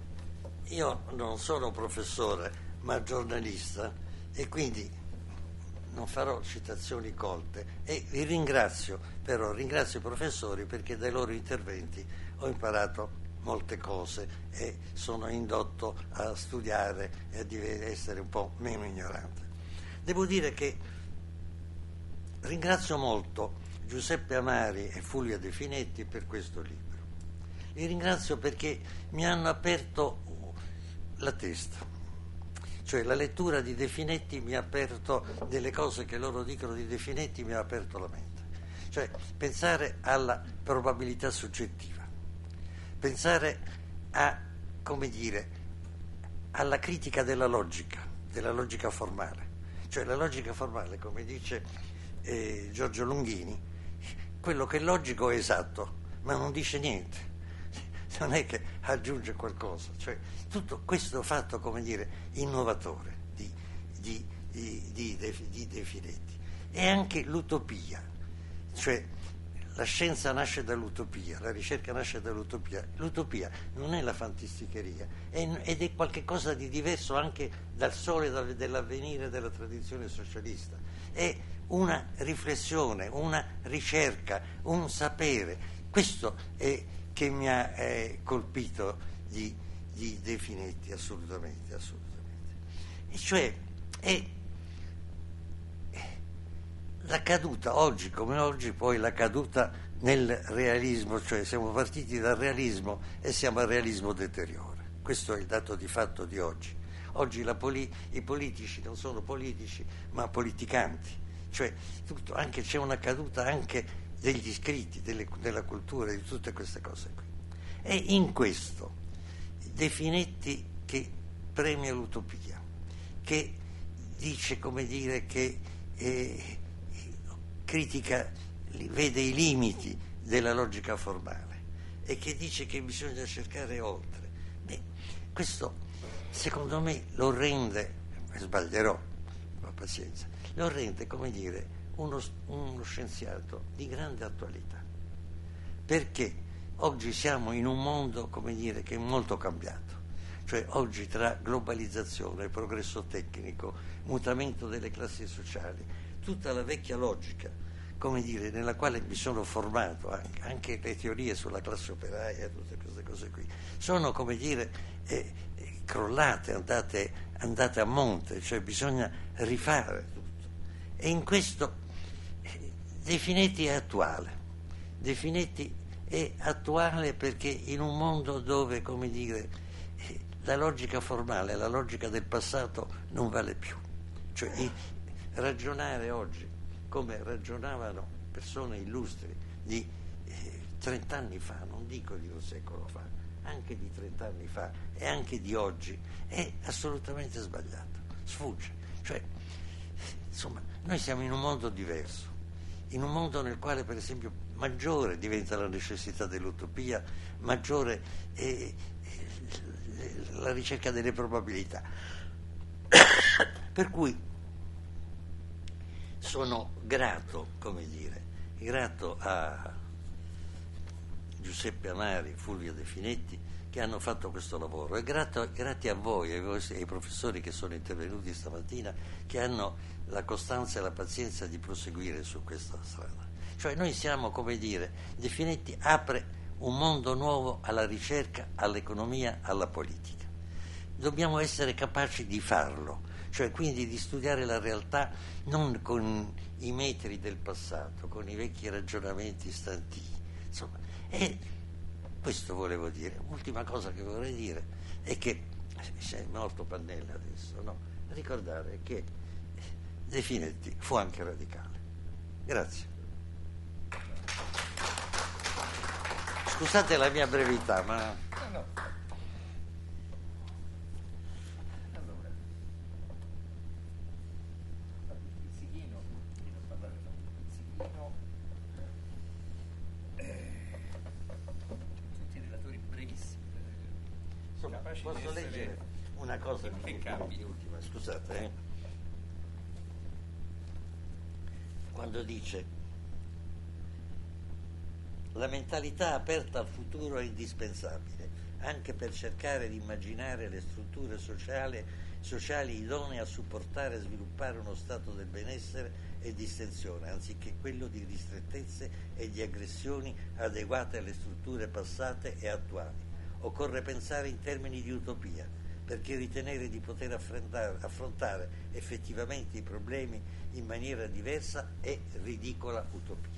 [SPEAKER 5] io non sono professore, ma giornalista, e quindi non farò citazioni colte e vi ringrazio, però ringrazio i professori perché dai loro interventi ho imparato molte cose e sono indotto a studiare e a essere un po' meno ignorante. Devo dire che ringrazio molto Giuseppe Amari e Fulvia De Finetti per questo libro. Li ringrazio perché mi hanno aperto la testa, cioè la lettura di De Finetti mi ha aperto delle cose che loro dicono di De Finetti, mi ha aperto la mente, cioè pensare alla probabilità soggettiva, pensare a, come dire, alla critica della logica, della logica formale, cioè la logica formale, come dice eh, Giorgio Lunghini, quello che è logico è esatto, ma non dice niente, non è che aggiunge qualcosa, cioè tutto questo fatto, come dire, innovatore di, di, di, di, di De Finetti. E anche l'utopia, cioè la scienza nasce dall'utopia, la ricerca nasce dall'utopia, l'utopia non è la fantasticheria è, ed è qualcosa di diverso anche dal sole dell'avvenire della tradizione socialista, è una riflessione, una ricerca, un sapere. Questo è che mi ha eh, colpito di, di De Finetti, assolutamente, assolutamente. E cioè è la caduta, oggi come oggi, poi la caduta nel realismo, cioè siamo partiti dal realismo e siamo al realismo deteriore. Questo è il dato di fatto di oggi. Oggi la poli- i politici non sono politici, ma politicanti, cioè tutto, anche, c'è una caduta anche degli scritti, delle, della cultura, di tutte queste cose qui. E in questo De Finetti che premia l'utopia, che dice, come dire, che eh, critica, vede i limiti della logica formale e che dice che bisogna cercare oltre. Beh, questo secondo me lo rende, sbaglierò, ma pazienza, lo rende, come dire, uno, uno scienziato di grande attualità, perché oggi siamo in un mondo, come dire, che è molto cambiato, cioè oggi tra globalizzazione, progresso tecnico, mutamento delle classi sociali, tutta la vecchia logica, come dire, nella quale mi sono formato, anche, anche le teorie sulla classe operaia, tutte queste cose qui, sono, come dire, eh, eh, crollate, andate, andate a monte, cioè bisogna rifare tutto. E in questo eh, De Finetti è attuale. De Finetti è attuale perché in un mondo dove, come dire, eh, la logica formale, la logica del passato non vale più. Cioè, eh, ragionare oggi come ragionavano persone illustri di eh, trent'anni fa, non dico di un secolo fa, anche di trent'anni fa e anche di oggi, è assolutamente sbagliato, sfugge. Cioè, insomma, noi siamo in un mondo diverso, in un mondo nel quale, per esempio, maggiore diventa la necessità dell'utopia, maggiore è la ricerca delle probabilità. Per cui sono grato, come dire, grato a Giuseppe Amari, Fulvia De Finetti, che hanno fatto questo lavoro, e grato, grazie a voi, ai, vostri, ai professori che sono intervenuti stamattina, che hanno la costanza e la pazienza di proseguire su questa strada. Cioè noi siamo, come dire, De Finetti apre un mondo nuovo alla ricerca, all'economia, alla politica. Dobbiamo essere capaci di farlo, cioè quindi di studiare la realtà non con i metri del passato, con i vecchi ragionamenti stantii. Insomma, e questo volevo dire. Ultima cosa che vorrei dire è che c'è molto Pannella adesso, no? Ricordare che De Finetti fu anche radicale. Grazie. Scusate la mia brevità, ma
[SPEAKER 2] No, no. Allora, il pizzichino, non parlare tanto, il pizzichino, eh, tutti i relatori brevissimi.
[SPEAKER 5] insomma,
[SPEAKER 2] capaci
[SPEAKER 5] posso
[SPEAKER 2] di essere-
[SPEAKER 5] leggere una cosa
[SPEAKER 2] impeccabili.
[SPEAKER 5] ultima, scusate, eh? Quando dice: la mentalità aperta al futuro è indispensabile, anche per cercare di immaginare le strutture sociali, sociali idonee a supportare e sviluppare uno stato del benessere e di estensione, anziché quello di ristrettezze e di aggressioni adeguate alle strutture passate e attuali. Occorre pensare in termini di utopia, perché ritenere di poter affrontare, affrontare effettivamente i problemi in maniera diversa è ridicola utopia.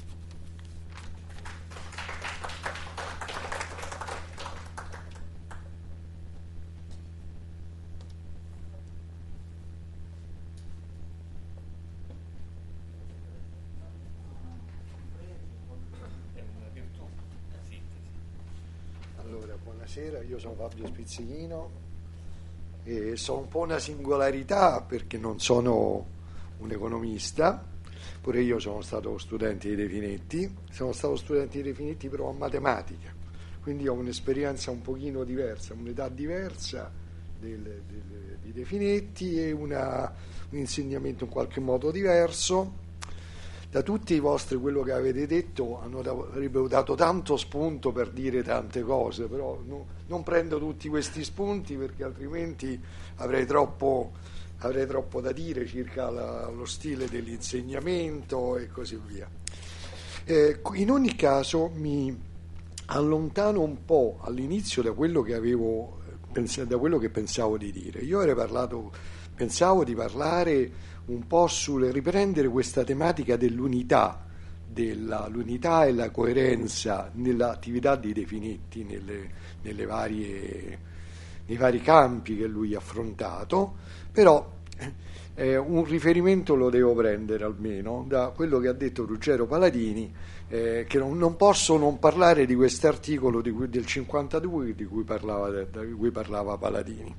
[SPEAKER 6] Allora, buonasera, io sono Fabio Spizzichino e sono un po' una singolarità perché non sono un economista, pure io sono stato studente di De Finetti, sono stato studente di De Finetti però a matematica, quindi ho un'esperienza un pochino diversa, un'età diversa del, del, di De Finetti e una, un insegnamento in qualche modo diverso. Da tutti i vostri, quello che avete detto, hanno dato, avrebbero dato tanto spunto per dire tante cose, però no, non prendo tutti questi spunti perché altrimenti avrei troppo, avrei troppo da dire circa la, lo stile dell'insegnamento e così via. Eh, in ogni caso mi allontano un po' all'inizio da quello che avevo, da quello che pensavo di dire. Io avrei parlato, pensavo di parlare un po' sul riprendere questa tematica dell'unità, della, l'unità e la coerenza nell'attività di De Finetti, nelle, nelle varie, nei vari campi che lui ha affrontato, però eh, un riferimento lo devo prendere almeno da quello che ha detto Ruggero Paladini, eh, che non, non posso non parlare di quest'articolo di cui, del cinquantadue di cui parlava, di cui parlava Paladini.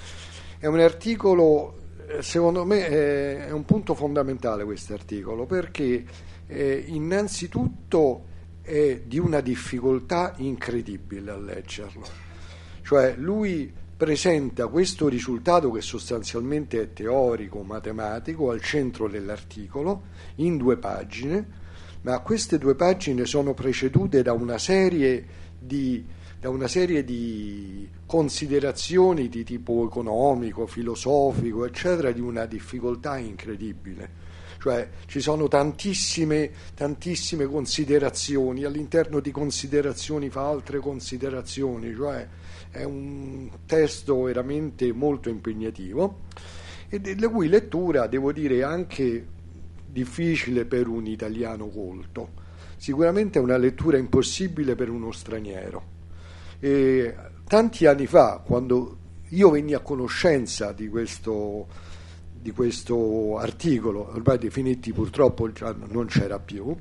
[SPEAKER 6] È un articolo, secondo me è un punto fondamentale questo articolo, perché eh, innanzitutto è di una difficoltà incredibile a leggerlo, cioè lui presenta questo risultato che sostanzialmente è teorico, matematico, al centro dell'articolo, in due pagine, ma queste due pagine sono precedute da una serie di da una serie di considerazioni di tipo economico, filosofico, eccetera, di una difficoltà incredibile. Cioè ci sono tantissime, tantissime considerazioni, all'interno di considerazioni fa altre considerazioni, cioè è un testo veramente molto impegnativo e della cui lettura, devo dire, anche difficile per un italiano colto. Sicuramente è una lettura impossibile per uno straniero. E tanti anni fa, quando io venni a conoscenza di questo, di questo articolo, ormai De Finetti purtroppo già non c'era più,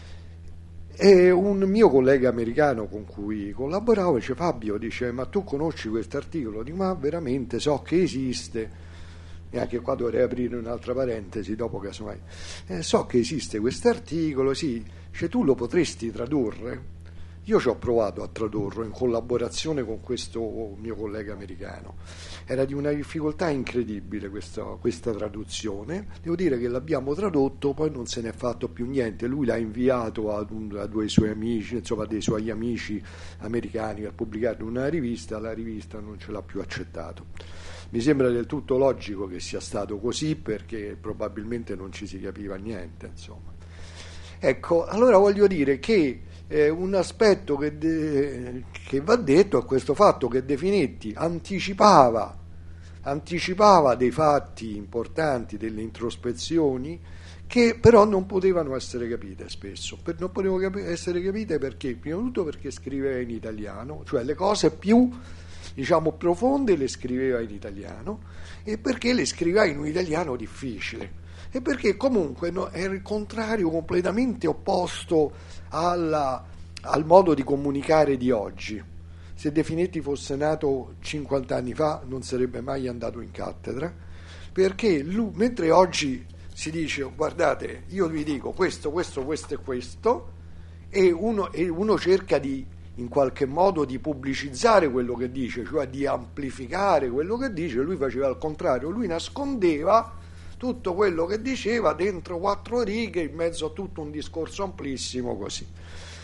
[SPEAKER 6] e un mio collega americano con cui collaboravo dice: Fabio, dice, ma tu conosci questo articolo? Dico: ma veramente so che esiste, e anche qua dovrei aprire un'altra parentesi dopo, casomai, eh, so che esiste questo articolo, sì, cioè, tu lo potresti tradurre? Io ci ho provato a tradurlo in collaborazione con questo mio collega americano. Era di una difficoltà incredibile questa, questa traduzione. Devo dire che l'abbiamo tradotto, poi non se ne è fatto più niente. Lui l'ha inviato a, un, a due suoi amici, insomma, dei suoi amici americani per pubblicarlo in una rivista. La rivista non ce l'ha più accettato. Mi sembra del tutto logico che sia stato così, perché probabilmente non ci si capiva niente, insomma. Ecco, allora voglio dire che Eh, un aspetto che, de, che va detto è questo fatto che De Finetti anticipava, anticipava dei fatti importanti, delle introspezioni che però non potevano essere capite spesso, per, non potevano capi- essere capite perché? Prima di tutto perché scriveva in italiano, cioè le cose più, diciamo, profonde le scriveva in italiano, e perché le scriveva in un italiano difficile. E perché comunque no, era il contrario completamente opposto alla, al modo di comunicare di oggi. Se De Finetti fosse nato cinquanta anni fa non sarebbe mai andato in cattedra, perché lui, mentre oggi si dice: guardate, io vi dico questo, questo, questo e questo, e uno, e uno cerca di, in qualche modo, di pubblicizzare quello che dice, cioè di amplificare quello che dice, lui faceva il contrario, lui nascondeva tutto quello che diceva dentro quattro righe, in mezzo a tutto un discorso amplissimo, così.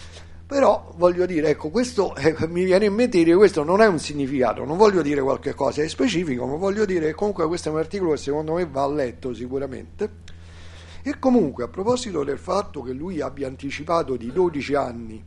[SPEAKER 6] Però voglio dire, ecco, questo eh, mi viene in mente dire, questo non è un significato, non voglio dire qualche cosa di specifico, ma voglio dire che comunque questo è un articolo che secondo me va letto sicuramente. E comunque, a proposito del fatto che lui abbia anticipato di dodici anni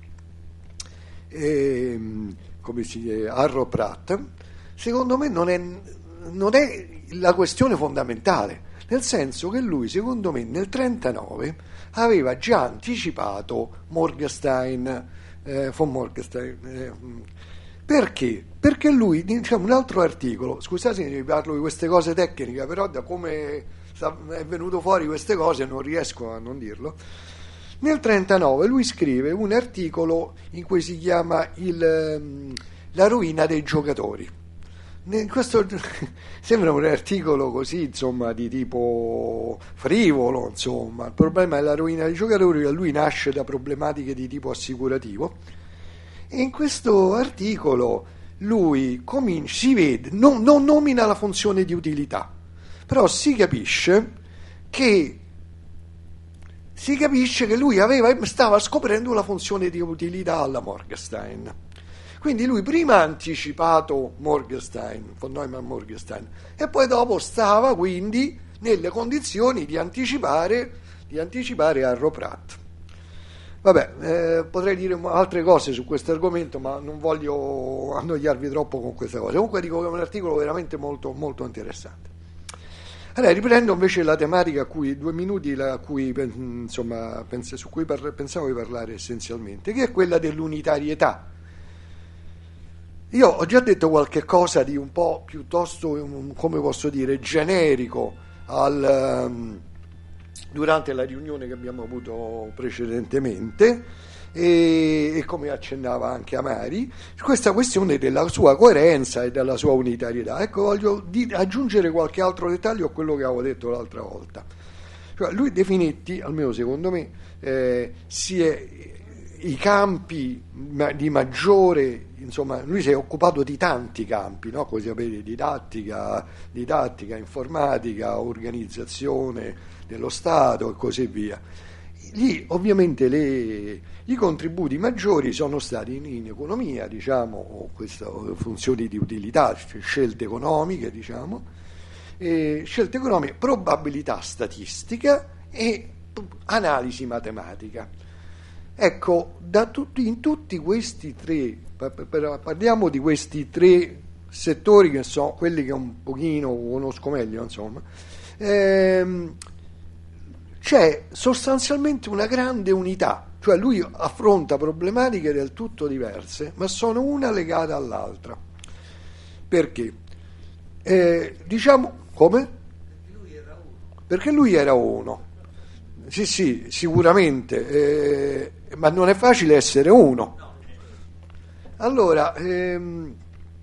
[SPEAKER 6] ehm, come si dice, Arro Prat, secondo me non è, non è la questione fondamentale, nel senso che lui, secondo me, nel trentanove aveva già anticipato Morgenstern, eh, von Morgenstern. Eh, perché? Perché lui, diciamo, un altro articolo, scusate se parlo di queste cose tecniche, però da come è venuto fuori queste cose non riesco a non dirlo. Nel trentanove lui scrive un articolo in cui si chiama il, La rovina dei giocatori. Questo sembra un articolo così, insomma, di tipo frivolo, insomma. Il problema è la rovina dei giocatori, che lui nasce da problematiche di tipo assicurativo, e in questo articolo lui comincia, si vede, non, non nomina la funzione di utilità, però si capisce che si capisce che lui aveva, stava scoprendo la funzione di utilità alla Morgenstern. Quindi lui prima ha anticipato Morgenstern, von Neumann Morgenstern, e poi dopo stava quindi nelle condizioni di anticipare, di anticipare Arro Prat. Vabbè, eh, potrei dire altre cose su questo argomento, ma non voglio annoiarvi troppo con queste cose. Comunque dico che è un articolo veramente molto, molto interessante. Allora, riprendo invece la tematica a cui due minuti a cui, insomma, pens- su cui par- pensavo di parlare essenzialmente, che è quella dell'unitarietà. Io ho già detto qualche cosa di un po' piuttosto, come posso dire, generico al, um, durante la riunione che abbiamo avuto precedentemente, e, e come accennava anche Amari, questa questione della sua coerenza e della sua unitarietà. Ecco, voglio di, aggiungere qualche altro dettaglio a quello che avevo detto l'altra volta. Cioè, lui Definetti, almeno secondo me, eh, si è, i campi di maggiore, insomma, lui si è occupato di tanti campi, no? Come sapete, didattica, didattica, informatica, organizzazione dello Stato e così via. Lì ovviamente le, i contributi maggiori sono stati in, in economia, diciamo, queste funzioni di utilità, scelte economiche, diciamo, e scelte economiche, probabilità statistica e analisi matematica. Ecco, da tutti, in tutti questi tre, parliamo di questi tre settori che sono quelli che un pochino conosco meglio, insomma, ehm, c'è sostanzialmente una grande unità, cioè lui affronta problematiche del tutto diverse, ma sono una legata all'altra. Perché? Eh, diciamo, come? Perché lui era uno. Perché lui era uno. Sì, sì, sicuramente, eh, ma non è facile essere uno. Allora, ehm,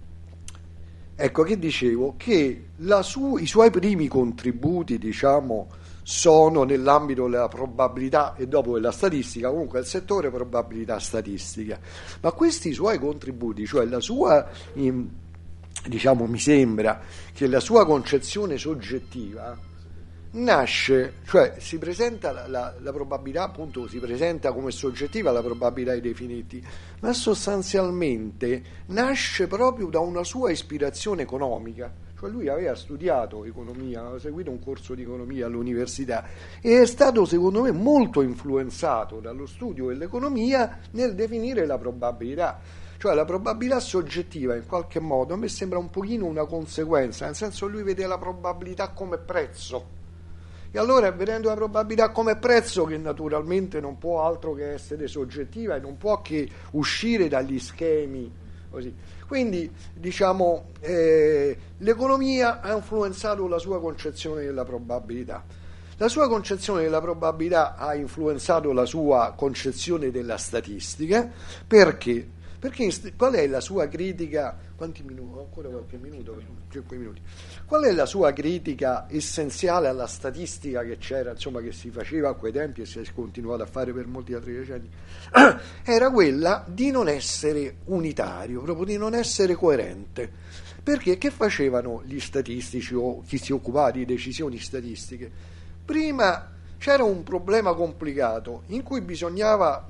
[SPEAKER 6] ecco che dicevo, che la su, i suoi primi contributi, diciamo, sono nell'ambito della probabilità e dopo della statistica, comunque il settore probabilità statistica. Ma questi suoi contributi, cioè la sua, diciamo, mi sembra che la sua concezione soggettiva nasce, cioè si presenta la, la, la probabilità, appunto, si presenta come soggettiva la probabilità dei definiti, ma sostanzialmente nasce proprio da una sua ispirazione economica. Cioè lui aveva studiato economia, aveva seguito un corso di economia all'università e è stato, secondo me, molto influenzato dallo studio dell'economia nel definire la probabilità. Cioè la probabilità soggettiva, in qualche modo, a me sembra un pochino una conseguenza, nel senso che lui vede la probabilità come prezzo. E allora è vedendo la probabilità come prezzo che naturalmente non può altro che essere soggettiva e non può che uscire dagli schemi così. Quindi, diciamo, eh, l'economia ha influenzato la sua concezione della probabilità. La sua concezione della probabilità ha influenzato la sua concezione della statistica. Perché? Perché qual è la sua critica? Quanti minuti? Ancora qualche minuto? cinque minuti. Qual è la sua critica essenziale alla statistica che c'era, insomma, che si faceva a quei tempi e si è continuato a fare per molti altri decenni? Era quella di non essere unitario, proprio di non essere coerente. Perché che facevano gli statistici o chi si occupava di decisioni statistiche? Prima c'era un problema complicato in cui bisognava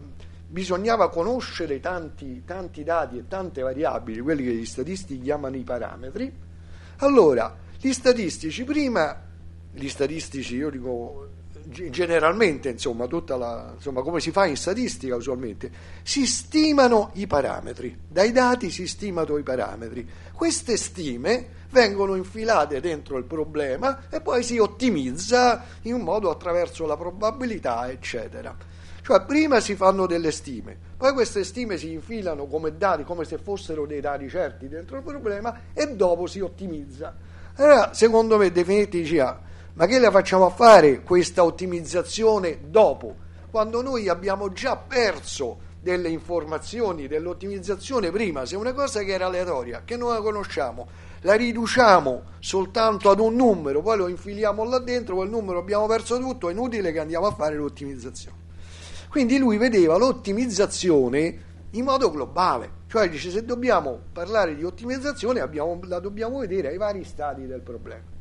[SPEAKER 6] bisognava conoscere tanti, tanti dati e tante variabili, quelli che gli statistici chiamano i parametri. Allora, gli statistici prima, gli statistici, io dico generalmente, insomma, tutta la, insomma, come si fa in statistica usualmente, si stimano i parametri, dai dati si stimano i parametri. Queste stime vengono infilate dentro il problema e poi si ottimizza in un modo attraverso la probabilità, eccetera. Cioè prima si fanno delle stime, poi queste stime si infilano come dati, come se fossero dei dati certi dentro il problema, e dopo si ottimizza. Allora, secondo me, Definetti diceva: ma che la facciamo a fare questa ottimizzazione dopo, quando noi abbiamo già perso delle informazioni dell'ottimizzazione prima? Se una cosa che era aleatoria, che non la conosciamo, la riduciamo soltanto ad un numero, poi lo infiliamo là dentro, quel numero abbiamo perso tutto, è inutile che andiamo a fare l'ottimizzazione. Quindi lui vedeva l'ottimizzazione in modo globale, cioè dice: se dobbiamo parlare di ottimizzazione abbiamo, la dobbiamo vedere ai vari stadi del problema.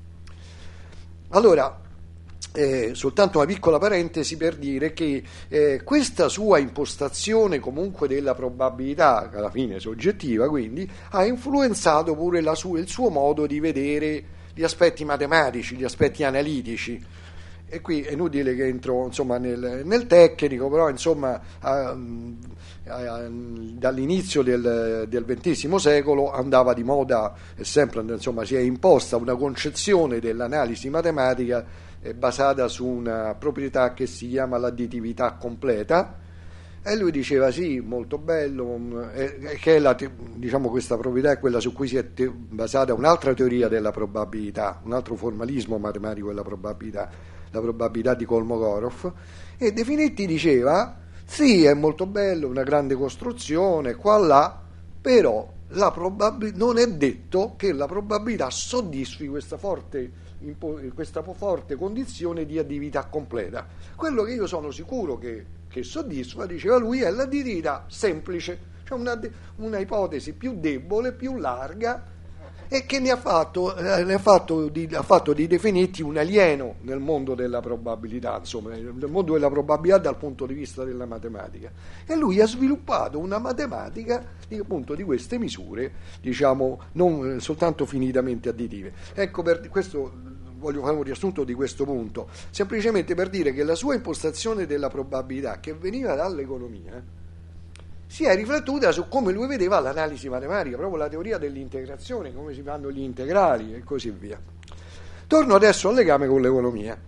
[SPEAKER 6] Allora, eh, soltanto una piccola parentesi per dire che eh, questa sua impostazione comunque della probabilità, che alla fine è soggettiva, quindi ha influenzato pure la sua, il suo modo di vedere gli aspetti matematici, gli aspetti analitici. E qui è inutile che entro, insomma, nel, nel tecnico, però insomma a, a, dall'inizio del, del ventesimo secolo andava di moda, e sempre, insomma, si è imposta una concezione dell'analisi matematica eh, basata su una proprietà che si chiama l'additività completa, e lui diceva: sì, molto bello, eh, che è la, diciamo, questa proprietà è quella su cui si è te- basata un'altra teoria della probabilità, un altro formalismo matematico della probabilità, la probabilità di Kolmogorov. E Definetti diceva: sì, è molto bello, una grande costruzione, qua là, però la probabil- non è detto che la probabilità soddisfi questa forte, impo- questa forte condizione di additività completa. Quello che io sono sicuro che, che soddisfa, diceva lui, è l'additività semplice, cioè una, una ipotesi più debole, più larga, e che ne ha fatto, eh, ne ha fatto, di, ha fatto di Definetti un alieno nel mondo della probabilità, insomma, nel mondo della probabilità dal punto di vista della matematica. E lui ha sviluppato una matematica di, appunto, di queste misure, diciamo, non eh, soltanto finitamente additive. Ecco, per questo voglio fare un riassunto di questo punto, semplicemente per dire che la sua impostazione della probabilità, che veniva dall'economia, si è riflettuta su come lui vedeva l'analisi matematica, proprio la teoria dell'integrazione, come si fanno gli integrali e così via. Torno adesso al legame con l'economia.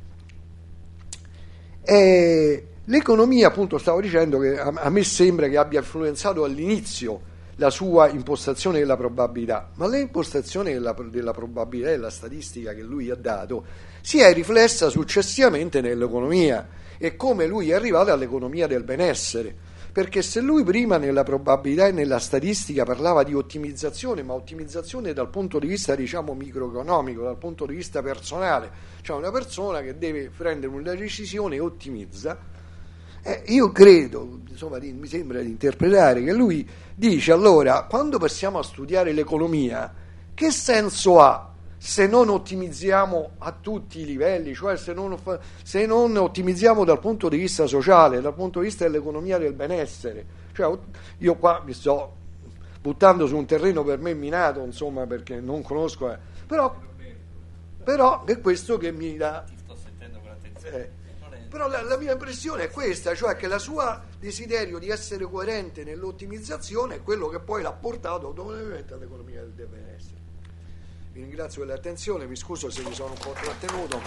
[SPEAKER 6] E l'economia, appunto, stavo dicendo che a, a me sembra che abbia influenzato all'inizio la sua impostazione della probabilità, ma l'impostazione della, della probabilità e della statistica che lui ha dato si è riflessa successivamente nell'economia, e come lui è arrivato all'economia del benessere. Perché se lui prima nella probabilità e nella statistica parlava di ottimizzazione, ma ottimizzazione dal punto di vista, diciamo, microeconomico, dal punto di vista personale, cioè una persona che deve prendere una decisione e ottimizza, eh, io credo, insomma, di, mi sembra di interpretare che lui dice: allora, quando passiamo a studiare l'economia, che senso ha se non ottimizziamo a tutti i livelli, cioè se non, se non ottimizziamo dal punto di vista sociale, dal punto di vista dell'economia del benessere? Cioè, io qua mi sto buttando su un terreno per me minato, insomma, perché non conosco, eh. però, però è questo che mi dà.
[SPEAKER 2] Ti sto sentendo con attenzione.
[SPEAKER 6] Eh. Però la, la mia impressione è questa, cioè che la sua desiderio di essere coerente nell'ottimizzazione è quello che poi l'ha portato automaticamente all'economia del benessere. Vi ringrazio dell'attenzione, mi scuso se mi sono un po' trattenuto.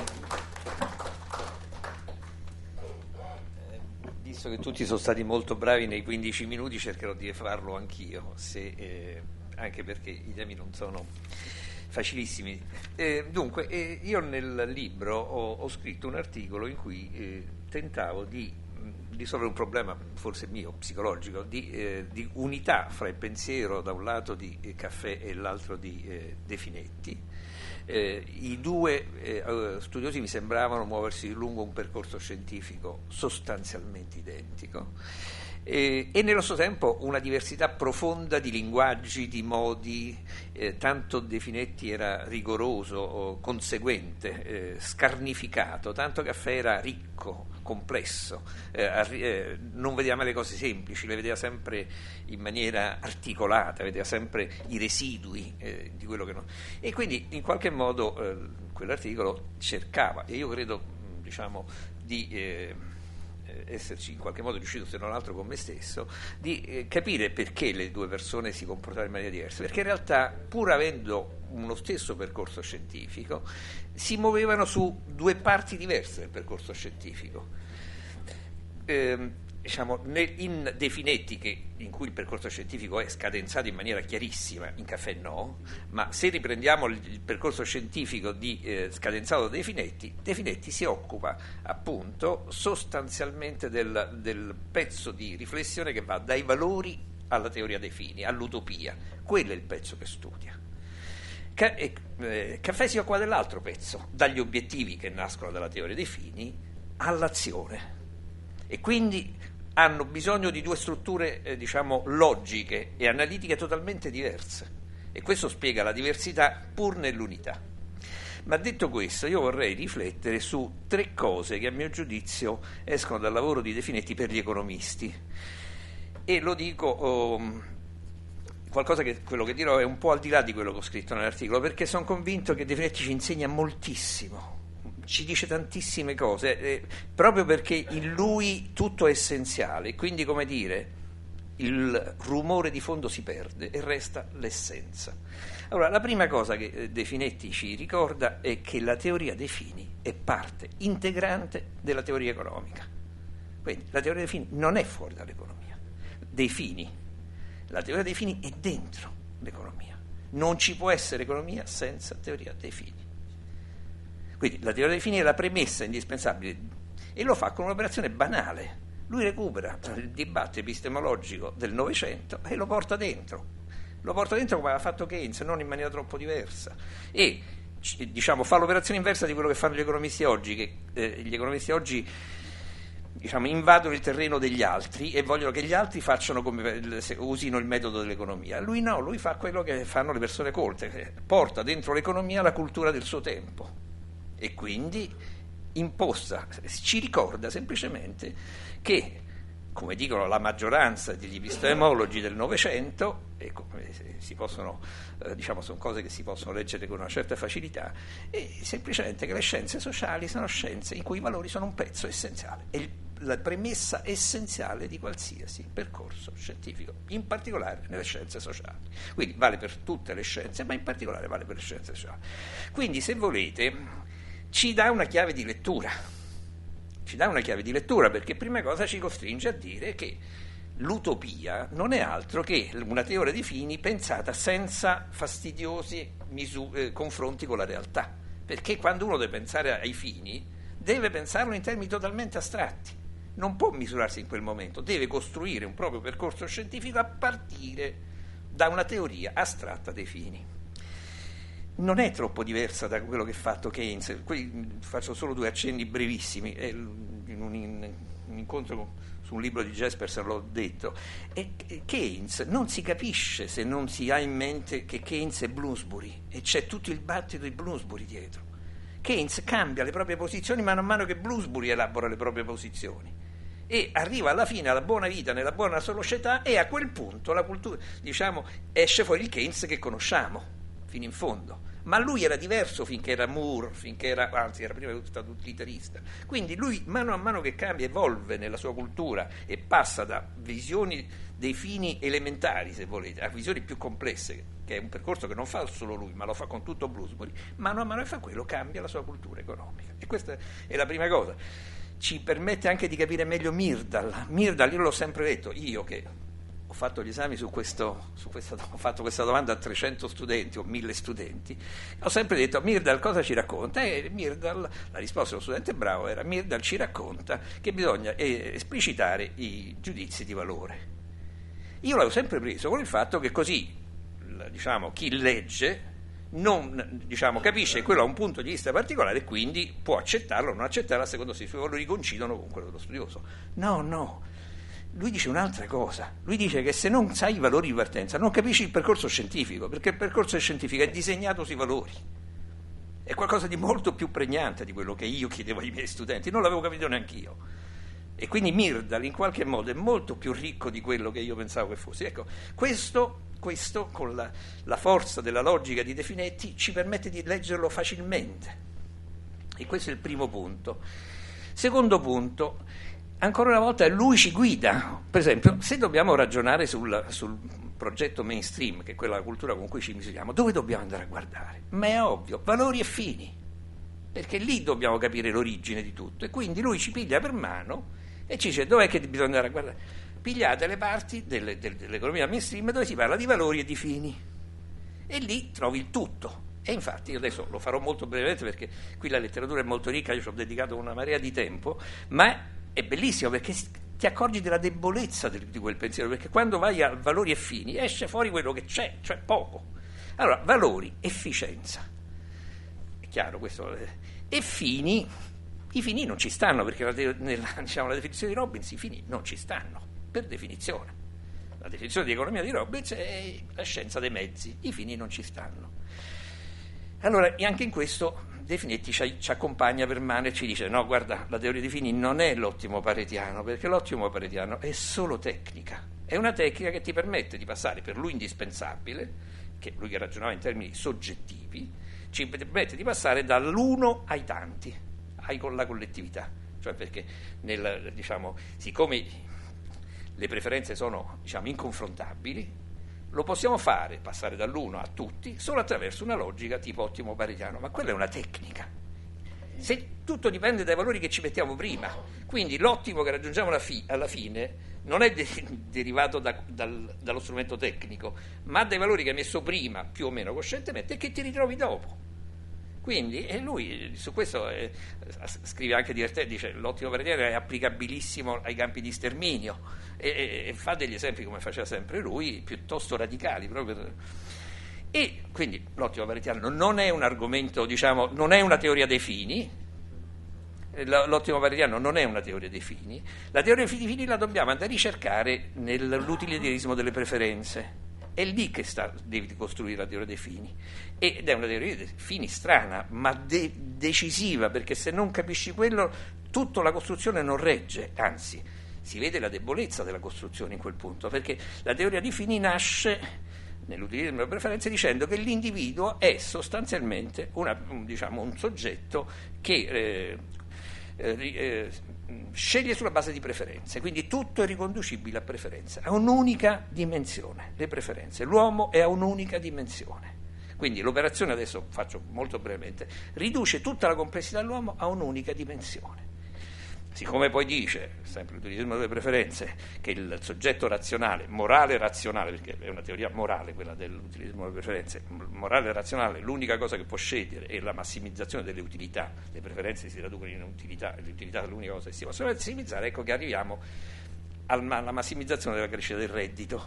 [SPEAKER 2] Eh, visto che tutti sono stati molto bravi nei quindici minuti, cercherò di farlo anch'io, se, eh, anche perché i temi non sono facilissimi. Eh, dunque, eh, io nel libro ho, ho scritto un articolo in cui eh, tentavo di risolvere un problema, forse mio, psicologico, di, eh, di unità fra il pensiero da un lato di eh, Caffè e l'altro di eh, Definetti. Eh, I due eh, studiosi mi sembravano muoversi lungo un percorso scientifico sostanzialmente identico, E, e nello stesso tempo una diversità profonda di linguaggi, di modi, eh, tanto De Finetti era rigoroso, conseguente, eh, scarnificato, tanto Caffè era ricco, complesso, eh, arri- eh, non vedeva mai le cose semplici, le vedeva sempre in maniera articolata, vedeva sempre i residui eh, di quello che non... E quindi in qualche modo eh, quell'articolo cercava, e io credo, diciamo, di... Eh, esserci in qualche modo riuscito, se non altro con me stesso, di eh, capire perché le due persone si comportavano in maniera diversa, perché in realtà, pur avendo uno stesso percorso scientifico, si muovevano su due parti diverse del percorso scientifico. Eh, diciamo, nel, in De Finetti, che, in cui il percorso scientifico è scadenzato in maniera chiarissima, in Caffè no, ma se riprendiamo il, il percorso scientifico di, eh, scadenzato da De Finetti, De Finetti si occupa appunto sostanzialmente del, del pezzo di riflessione che va dai valori alla teoria dei fini, all'utopia. Quello è il pezzo che studia. Ca- e, eh, Caffè si occupa dell'altro pezzo, dagli obiettivi che nascono dalla teoria dei fini all'azione, e quindi hanno bisogno di due strutture eh, diciamo logiche e analitiche totalmente diverse, e questo spiega la diversità pur nell'unità. Ma detto questo, io vorrei riflettere su tre cose che a mio giudizio escono dal lavoro di De Finetti per gli economisti, e lo dico oh, qualcosa che quello che dirò è un po' al di là di quello che ho scritto nell'articolo, perché sono convinto che De Finetti ci insegna moltissimo, ci dice tantissime cose, eh, proprio perché in lui tutto è essenziale, quindi, come dire, il rumore di fondo si perde e resta l'essenza. Allora, la prima cosa che De Finetti ci ricorda è che la teoria dei fini è parte integrante della teoria economica. Quindi la teoria dei fini non è fuori dall'economia, dei fini, la teoria dei fini è dentro l'economia, non ci può essere economia senza teoria dei fini. Quindi la teoria dei fini è la premessa indispensabile, e lo fa con un'operazione banale. Lui recupera il dibattito epistemologico del Novecento e lo porta dentro, lo porta dentro come aveva fatto Keynes, non in maniera troppo diversa, e diciamo fa l'operazione inversa di quello che fanno gli economisti oggi, che eh, gli economisti oggi diciamo invadono il terreno degli altri e vogliono che gli altri facciano come, usino il metodo dell'economia. Lui no, lui fa quello che fanno le persone colte, porta dentro l'economia la cultura del suo tempo, e quindi imposta, ci ricorda semplicemente che, come dicono la maggioranza degli epistemologi del Novecento, e si possono, eh, diciamo, sono cose che si possono leggere con una certa facilità, è semplicemente che le scienze sociali sono scienze in cui i valori sono un pezzo essenziale, è la premessa essenziale di qualsiasi percorso scientifico, in particolare nelle scienze sociali. Quindi vale per tutte le scienze, ma in particolare vale per le scienze sociali. Quindi, se volete, ci dà una chiave di lettura, ci dà una chiave di lettura perché prima cosa ci costringe a dire che l'utopia non è altro che una teoria di fini pensata senza fastidiosi misu- eh, confronti con la realtà, perché quando uno deve pensare ai fini deve pensarlo in termini totalmente astratti, non può misurarsi in quel momento, deve costruire un proprio percorso scientifico a partire da una teoria astratta dei fini. Non è troppo diversa da quello che ha fatto Keynes. Qui faccio solo due accenni brevissimi. In un, in un incontro con, su un libro di Jaspers l'ho detto. E Keynes non si capisce se non si ha in mente che Keynes è Bloomsbury e c'è tutto il battito di Bloomsbury dietro. Keynes cambia le proprie posizioni man mano che Bloomsbury elabora le proprie posizioni e arriva alla fine alla buona vita nella buona società, e a quel punto la cultura, diciamo, esce fuori il Keynes che conosciamo fino in fondo. Ma lui era diverso finché era Moore, finché era, anzi era prima stato utilitarista. Quindi lui, mano a mano che cambia, evolve nella sua cultura e passa da visioni dei fini elementari, se volete, a visioni più complesse, che è un percorso che non fa solo lui, ma lo fa con tutto Bloomsbury. Mano a mano che fa quello, cambia la sua cultura economica. E questa è la prima cosa. Ci permette anche di capire meglio Myrdal. Myrdal, io l'ho sempre detto, io che ho fatto gli esami su questo, su questa, ho fatto questa domanda a trecento studenti o mille studenti, ho sempre detto: Myrdal cosa ci racconta? E Myrdal, la risposta dello studente bravo era: Myrdal ci racconta che bisogna esplicitare i giudizi di valore. Io l'avevo sempre preso con il fatto che così, diciamo, chi legge non, diciamo, capisce che quello ha un punto di vista particolare e quindi può accettarlo o non accettarlo a seconda se i suoi valori coincidono con quello dello studioso. No, no. lui dice un'altra cosa, lui dice che se non sai i valori di partenza non capisci il percorso scientifico, perché il percorso scientifico è disegnato sui valori, è qualcosa di molto più pregnante di quello che io chiedevo ai miei studenti, non l'avevo capito neanche io. E quindi Myrdal in qualche modo è molto più ricco di quello che io pensavo che fosse. Ecco, questo, questo con la, la forza della logica di De Finetti ci permette di leggerlo facilmente, e questo è il primo punto. Secondo punto, ancora una volta lui ci guida. Per esempio, se dobbiamo ragionare sul, sul progetto mainstream, che è quella cultura con cui ci misuriamo, dove dobbiamo andare a guardare? Ma è ovvio, valori e fini, perché lì dobbiamo capire l'origine di tutto, e quindi lui ci piglia per mano e ci dice dov'è che bisogna andare a guardare. Pigliate le parti delle, delle, dell'economia mainstream dove si parla di valori e di fini, e lì trovi il tutto. E infatti io adesso lo farò molto brevemente perché qui la letteratura è molto ricca, io ci ho dedicato una marea di tempo, ma è bellissimo perché ti accorgi della debolezza di, di quel pensiero, perché quando vai a valori e fini esce fuori quello che c'è, cioè poco. Allora, valori, efficienza, è chiaro questo, e fini, i fini non ci stanno, perché nella, nella, diciamo, la definizione di Robbins i fini non ci stanno, per definizione. La definizione di economia di Robbins è la scienza dei mezzi, i fini non ci stanno. Allora, e anche in questo De Finetti ci, ci accompagna per mano e ci dice no, guarda, la teoria dei fini non è l'ottimo paretiano, perché l'ottimo paretiano è solo tecnica, è una tecnica che ti permette di passare per lui indispensabile, che lui che ragionava in termini soggettivi, ci permette di passare dall'uno ai tanti, ai, con la collettività, cioè perché nel, diciamo, siccome le preferenze sono, diciamo, inconfrontabili, lo possiamo fare, passare dall'uno a tutti, solo attraverso una logica tipo ottimo paretiano, ma quella è una tecnica. Se tutto dipende dai valori che ci mettiamo prima, quindi l'ottimo che raggiungiamo alla, fi- alla fine non è de- derivato da, dal, dallo strumento tecnico, ma dai valori che hai messo prima, più o meno coscientemente, e che ti ritrovi dopo. Quindi, e lui su questo eh, scrive anche divertente, dice l'ottimo paretiano è applicabilissimo ai campi di sterminio, e, e, e fa degli esempi, come faceva sempre lui, piuttosto radicali proprio per... E quindi l'ottimo paretiano non è un argomento, diciamo, non è una teoria dei fini, l'ottimo paretiano non è una teoria dei fini, la teoria dei fini la dobbiamo andare a ricercare nell'utilitarismo delle preferenze. È lì che sta, devi costruire la teoria dei fini, ed è una teoria dei fini strana ma de- decisiva, perché se non capisci quello tutta la costruzione non regge, anzi si vede la debolezza della costruzione in quel punto, perché la teoria dei fini nasce nell'utilitarismo delle preferenze dicendo che l'individuo è sostanzialmente una, un, diciamo, un soggetto che eh, eh, eh, sceglie sulla base di preferenze, quindi tutto è riconducibile a preferenze, a un'unica dimensione, le preferenze, l'uomo è a un'unica dimensione, quindi l'operazione, adesso faccio molto brevemente, riduce tutta la complessità dell'uomo a un'unica dimensione. Siccome poi dice, sempre l'utilitarismo delle preferenze, che il soggetto razionale, morale e razionale, perché è una teoria morale quella dell'utilitarismo delle preferenze, morale e razionale, l'unica cosa che può scegliere è la massimizzazione delle utilità, le preferenze si traducono in utilità, e l'utilità è l'unica cosa che si possono massimizzare, ecco che arriviamo alla massimizzazione della crescita del reddito,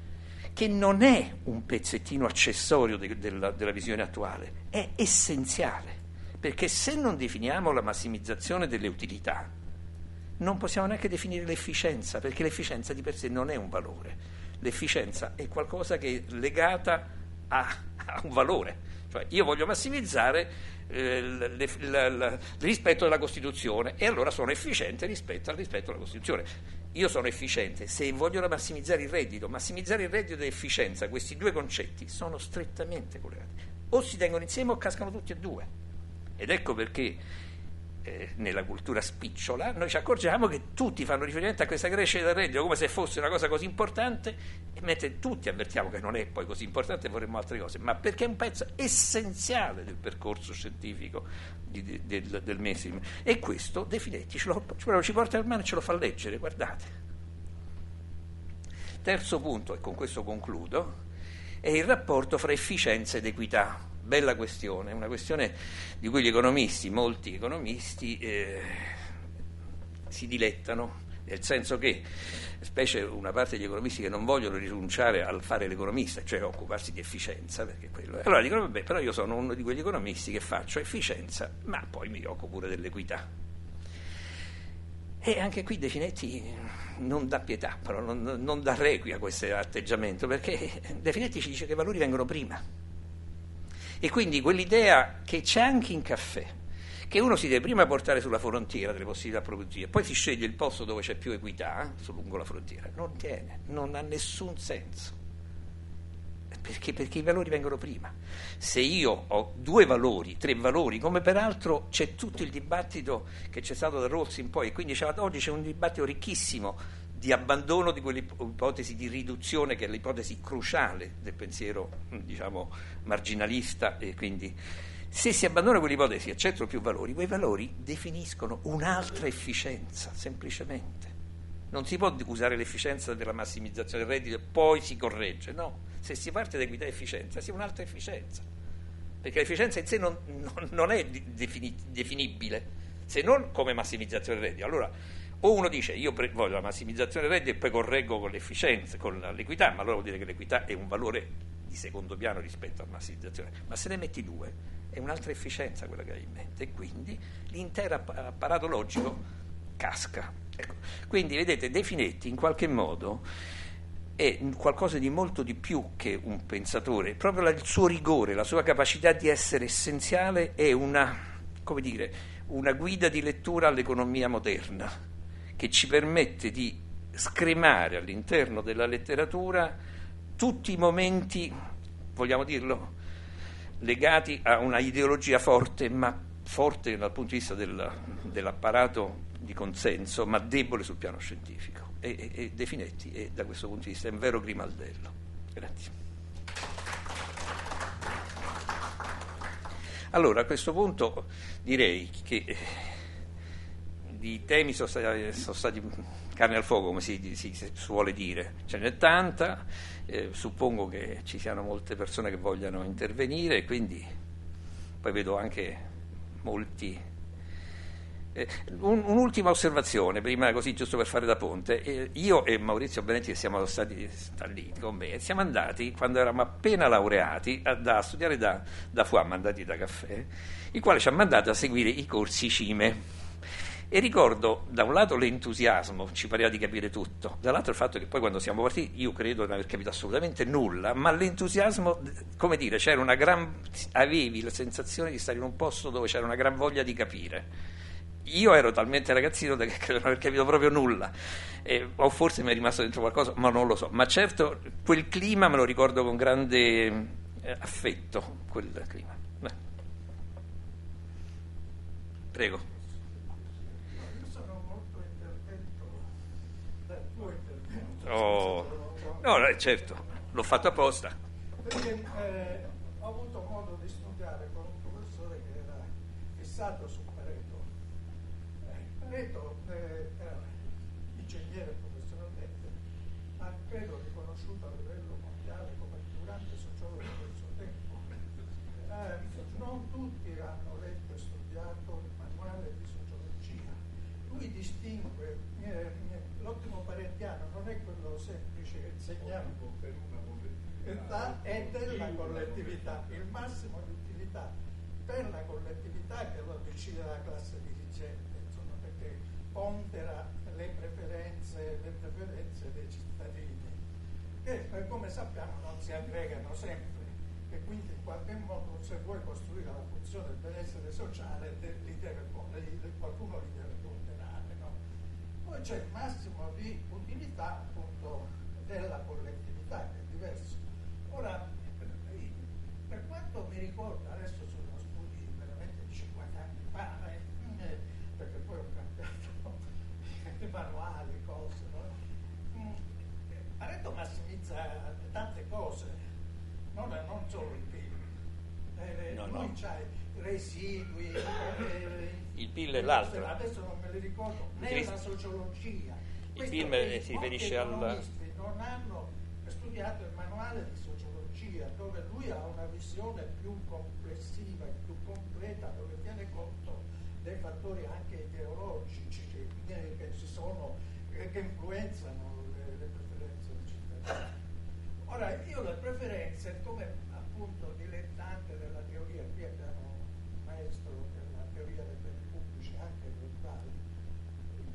[SPEAKER 2] che non è un pezzettino accessorio de, della, della visione attuale, è essenziale, perché se non definiamo la massimizzazione delle utilità, non possiamo neanche definire l'efficienza, perché l'efficienza di per sé non è un valore, l'efficienza è qualcosa che è legata a, a un valore, cioè io voglio massimizzare eh, le, le, la, la, il rispetto della Costituzione e allora sono efficiente rispetto al rispetto della Costituzione. Io sono efficiente se voglio massimizzare il reddito, massimizzare il reddito e efficienza, questi due concetti sono strettamente collegati, o si tengono insieme o cascano tutti e due, ed ecco perché Eh, nella cultura spicciola noi ci accorgiamo che tutti fanno riferimento a questa crescita del reddito come se fosse una cosa così importante, e mentre tutti avvertiamo che non è poi così importante e vorremmo altre cose, ma perché è un pezzo essenziale del percorso scientifico di, di, del, del mainstream, e questo De Finetti ce lo, ci porta in mano e ce lo fa leggere, guardate. Terzo punto, e con questo concludo, è il rapporto fra efficienza ed equità. Bella questione, una questione di cui gli economisti, molti economisti, eh, si dilettano, nel senso che, specie una parte degli economisti che non vogliono rinunciare al fare l'economista, cioè occuparsi di efficienza, perché quello è. Allora dicono, vabbè, però io sono uno di quegli economisti che faccio efficienza, ma poi mi occupo pure dell'equità. E anche qui De Finetti non dà pietà, però non, non dà requie a questo atteggiamento, perché De Finetti ci dice che i valori vengono prima. E quindi quell'idea che c'è anche in caffè, che uno si deve prima portare sulla frontiera delle possibilità produttive, poi si sceglie il posto dove c'è più equità, eh, su lungo la frontiera, non tiene, non ha nessun senso. Perché? Perché i valori vengono prima. Se io ho due valori, tre valori, come peraltro c'è tutto il dibattito che c'è stato da Rawls in poi, e quindi c'è, oggi c'è un dibattito ricchissimo di abbandono di quell'ipotesi di riduzione che è l'ipotesi cruciale del pensiero, diciamo, marginalista, e quindi se si abbandona quell'ipotesi e accettano più valori, quei valori definiscono un'altra efficienza, semplicemente. Non si può usare l'efficienza della massimizzazione del reddito e poi si corregge, no. Se si parte da equità e efficienza, sia un'altra efficienza. Perché l'efficienza in sé non, non, non è defini, definibile, se non come massimizzazione del reddito. Allora, o uno dice io pre- voglio la massimizzazione del reddito e poi correggo con l'efficienza, con l'equità, ma allora vuol dire che l'equità è un valore di secondo piano rispetto alla massimizzazione. Ma se ne metti due, è un'altra efficienza quella che hai in mente, e quindi l'intero apparato logico casca. Ecco. Quindi vedete, De Finetti in qualche modo è qualcosa di molto di più che un pensatore, proprio il suo rigore, la sua capacità di essere essenziale è una, come dire, una guida di lettura all'economia moderna che ci permette di scremare all'interno della letteratura tutti i momenti, vogliamo dirlo, legati a una ideologia forte, ma forte dal punto di vista del, dell'apparato di consenso, ma debole sul piano scientifico. E, e, e De Finetti è, da questo punto di vista, è un vero grimaldello. Grazie. Allora, a questo punto direi che eh, di temi sono stati, sono stati carne al fuoco, come si, si, si suole dire, ce n'è tanta, eh, suppongo che ci siano molte persone che vogliano intervenire, e quindi poi vedo anche molti. Eh, un, un'ultima osservazione, prima, così giusto per fare da ponte. Eh, io e Maurizio Benetti, che siamo stati lì con me, siamo andati quando eravamo appena laureati a, da, a studiare da, da F U A, mandati da Caffè, il quale ci ha mandato a seguire i corsi CIME. E ricordo da un lato l'entusiasmo, ci pareva di capire tutto, dall'altro il fatto che poi quando siamo partiti io credo di non aver capito assolutamente nulla, ma l'entusiasmo, come dire, c'era una gran, avevi la sensazione di stare in un posto dove c'era una gran voglia di capire. Io ero talmente ragazzino che credo non aver capito proprio nulla, eh, o forse mi è rimasto dentro qualcosa, ma non lo so. Ma certo quel clima me lo ricordo con grande eh, affetto, quel clima. Beh. Prego.
[SPEAKER 7] Io sono molto interdetto dal tuo intervento.
[SPEAKER 2] Oh. No, eh, certo, l'ho fatto apposta.
[SPEAKER 7] Perché eh, ho avuto modo di studiare con un professore che era fissato su Pareto, eh, era ingegnere professionalmente, ma credo riconosciuto a livello mondiale come il più grande sociologo del suo tempo. Eh, non tutti hanno letto e studiato il manuale di sociologia. Lui distingue, eh, l'ottimo paretiano non è quello semplice che insegniamo per una collettività, è della collettività, il massimo di utilità per la collettività che lo decide la classe dirigente, perché pondera le preferenze, le preferenze dei cittadini, che come sappiamo non si aggregano sempre, e quindi in qualche modo, se vuoi costruire la funzione del benessere sociale, li deve, qualcuno li deve ponderare, no? Poi c'è il massimo di utilità appunto della collettività, che è diverso. Ora, per quanto mi ricordo, adesso sono studi veramente di cinquanta anni fa, eh, perché poi ho cambiato i manuali, cose, no? Pareto massimizza tante cose, non, non solo il P I L. Eh,
[SPEAKER 2] no,
[SPEAKER 7] lui
[SPEAKER 2] no.
[SPEAKER 7] c'ha i residui, eh,
[SPEAKER 2] il P I L è l'altro.
[SPEAKER 7] Adesso non me li ricordo, nella sociologia.
[SPEAKER 2] Il P I L si riferisce al...
[SPEAKER 7] non hanno studiato il manuale di sociologia, dove lui ha una visione più complessiva e più completa, dove tiene conto dei fattori anche ideologici che, che ci sono, che, che influenzano le, le preferenze dei cittadini. Ora, io le preferenze, come appunto dilettante della teoria, qui abbiamo un maestro della teoria dei beni pubblici, anche globali, i beni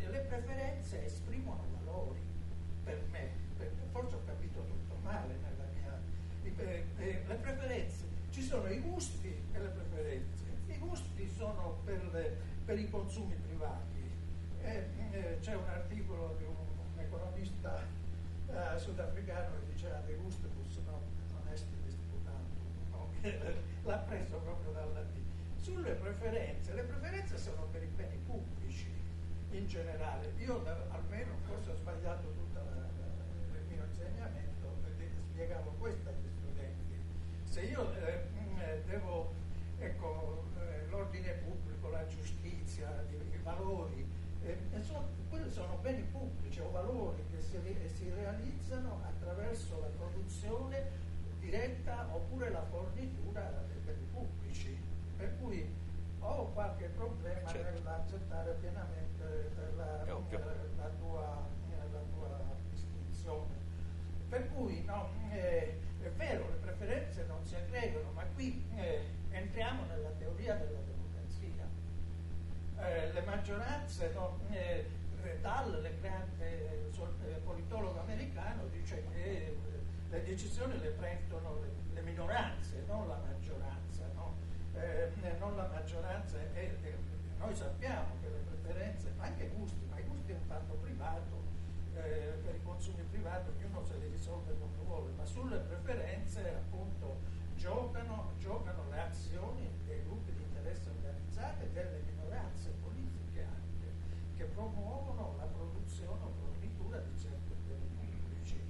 [SPEAKER 7] che le preferenze esprimono valori, per me, perché forse ho capito tutto male nella mia... Eh, eh, le preferenze, ci sono i gusti e le preferenze. I gusti sono per, le, per i consumi privati. Eh, eh, c'è un articolo di un, un economista eh, sudafricano che diceva de gustibus non onesti disputando, no? L'ha preso proprio dal latino. Sulle preferenze, le preferenze sono per i beni pubblici in generale. Io almeno forse ho sbagliato tutto il mio insegnamento, perché spiegavo questo agli studenti. Se io eh, devo, ecco, eh, l'ordine pubblico, la giustizia, i, i valori, eh, sono, quelli sono beni pubblici o valori che si, si realizzano attraverso la produzione diretta oppure la fornitura dei beni pubblici. Per cui ho qualche problema certo. nell'accettare pienamente la, la, la, tua, la tua distinzione. Per cui no, eh, è vero, le preferenze non si aggregano, ma qui eh, entriamo nella teoria della democrazia. Eh, le maggioranze, no, eh, Dahl, il grande eh, politologo americano, dice che eh, le decisioni le prendono le, le minoranze, non la maggioranza. No? Eh, non la maggioranza, e, e noi sappiamo che le preferenze, ma anche i gusti, ma i gusti è un fatto privato, eh, per i consumi privati ognuno se li risolve come vuole, ma sulle preferenze appunto giocano, giocano le azioni dei gruppi di interesse organizzati e delle minoranze politiche anche, che promuovono la produzione o fornitura di certi beni pubblici.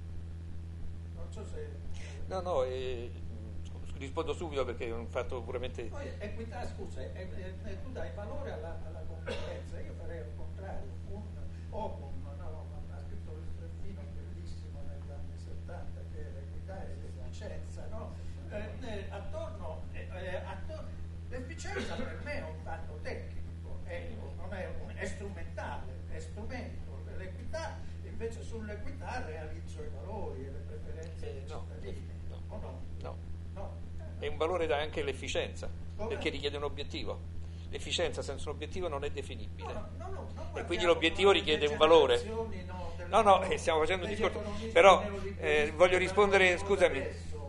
[SPEAKER 7] Non so se...
[SPEAKER 2] No, no, eh... rispondo subito perché è un fatto puramente...
[SPEAKER 7] Poi equità, scusa, eh, eh, tu dai valore alla, alla competenza, io farei il contrario, un Ocum, no, no, ha scritto il Streffino bellissimo negli anni settanta che l'equità è l'efficienza, no? Eh, eh, attorno, eh, eh, attorno, l'efficienza per me è un fatto tecnico, è, non è, un, è strumentale, è strumento, l'equità invece sull'equità realizzo i valori e le preferenze dei
[SPEAKER 2] no,
[SPEAKER 7] cittadini,
[SPEAKER 2] no,
[SPEAKER 7] o no?
[SPEAKER 2] No.
[SPEAKER 7] No.
[SPEAKER 2] È un valore da anche l'efficienza,
[SPEAKER 7] Come?
[SPEAKER 2] Perché richiede un obiettivo. L'efficienza senza un obiettivo non è definibile.
[SPEAKER 7] No, no, no, no,
[SPEAKER 2] e quindi l'obiettivo richiede un valore.
[SPEAKER 7] No,
[SPEAKER 2] no, no, eh, stiamo facendo un discorso. Però eh, voglio rispondere, scusami.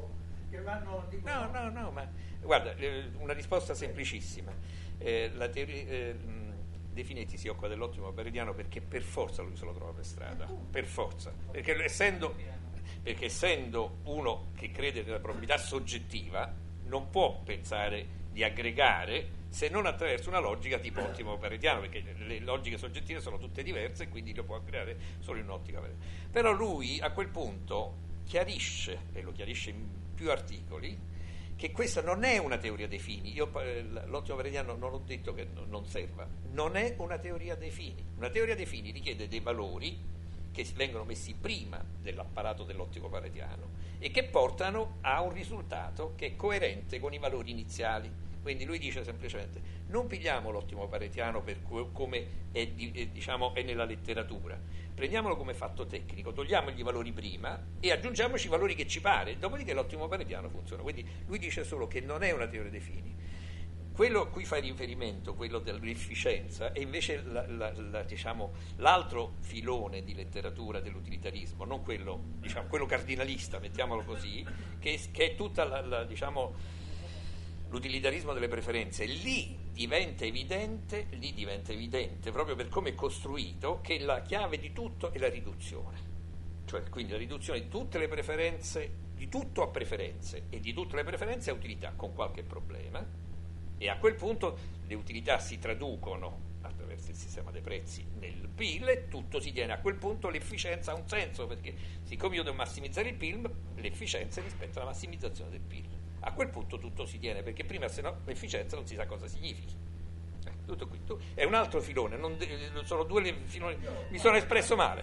[SPEAKER 7] Che vanno,
[SPEAKER 2] no, no, no, ma guarda, eh, una risposta semplicissima. Eh, la teoria, eh, Definetti si occupa dell'ottimo Paretiano perché per forza lui se lo trova per strada, per forza. Perché essendo, perché essendo uno che crede nella probabilità soggettiva, non può pensare di aggregare se non attraverso una logica tipo ottimo paretiano, perché le logiche soggettive sono tutte diverse e quindi lo può creare solo in un'ottica paretiana. Però lui a quel punto chiarisce, e lo chiarisce in più articoli, che questa non è una teoria dei fini. Io l'ottimo paretiano non ho detto che non serva, non è una teoria dei fini. Una teoria dei fini richiede dei valori che vengono messi prima dell'apparato dell'ottico paretiano e che portano a un risultato che è coerente con i valori iniziali. Quindi lui dice semplicemente: non pigliamo l'ottimo paretiano per come è, diciamo, è nella letteratura, prendiamolo come fatto tecnico, togliamogli i valori prima e aggiungiamoci i valori che ci pare, dopodiché l'ottimo paretiano funziona. Quindi lui dice solo che non è una teoria dei fini. Quello a cui fa riferimento, quello dell'efficienza, è invece la, la, la, diciamo, l'altro filone di letteratura dell'utilitarismo, non quello, diciamo, quello cardinalista, mettiamolo così, che, che è tutta la, la, diciamo, l'utilitarismo delle preferenze. Lì diventa evidente, lì diventa evidente, proprio per come è costruito, che la chiave di tutto è la riduzione. Cioè, quindi la riduzione di tutte le preferenze, di tutto a preferenze e di tutte le preferenze a utilità, con qualche problema. E a quel punto le utilità si traducono attraverso il sistema dei prezzi nel P I L e tutto si tiene. A quel punto l'efficienza ha un senso, perché siccome io devo massimizzare il P I L, l'efficienza rispetto alla massimizzazione del P I L. A quel punto tutto si tiene, perché prima se no l'efficienza non si sa cosa significhi. Eh, tutto qui. È un altro filone, non de- sono due filoni. Mi sono espresso male,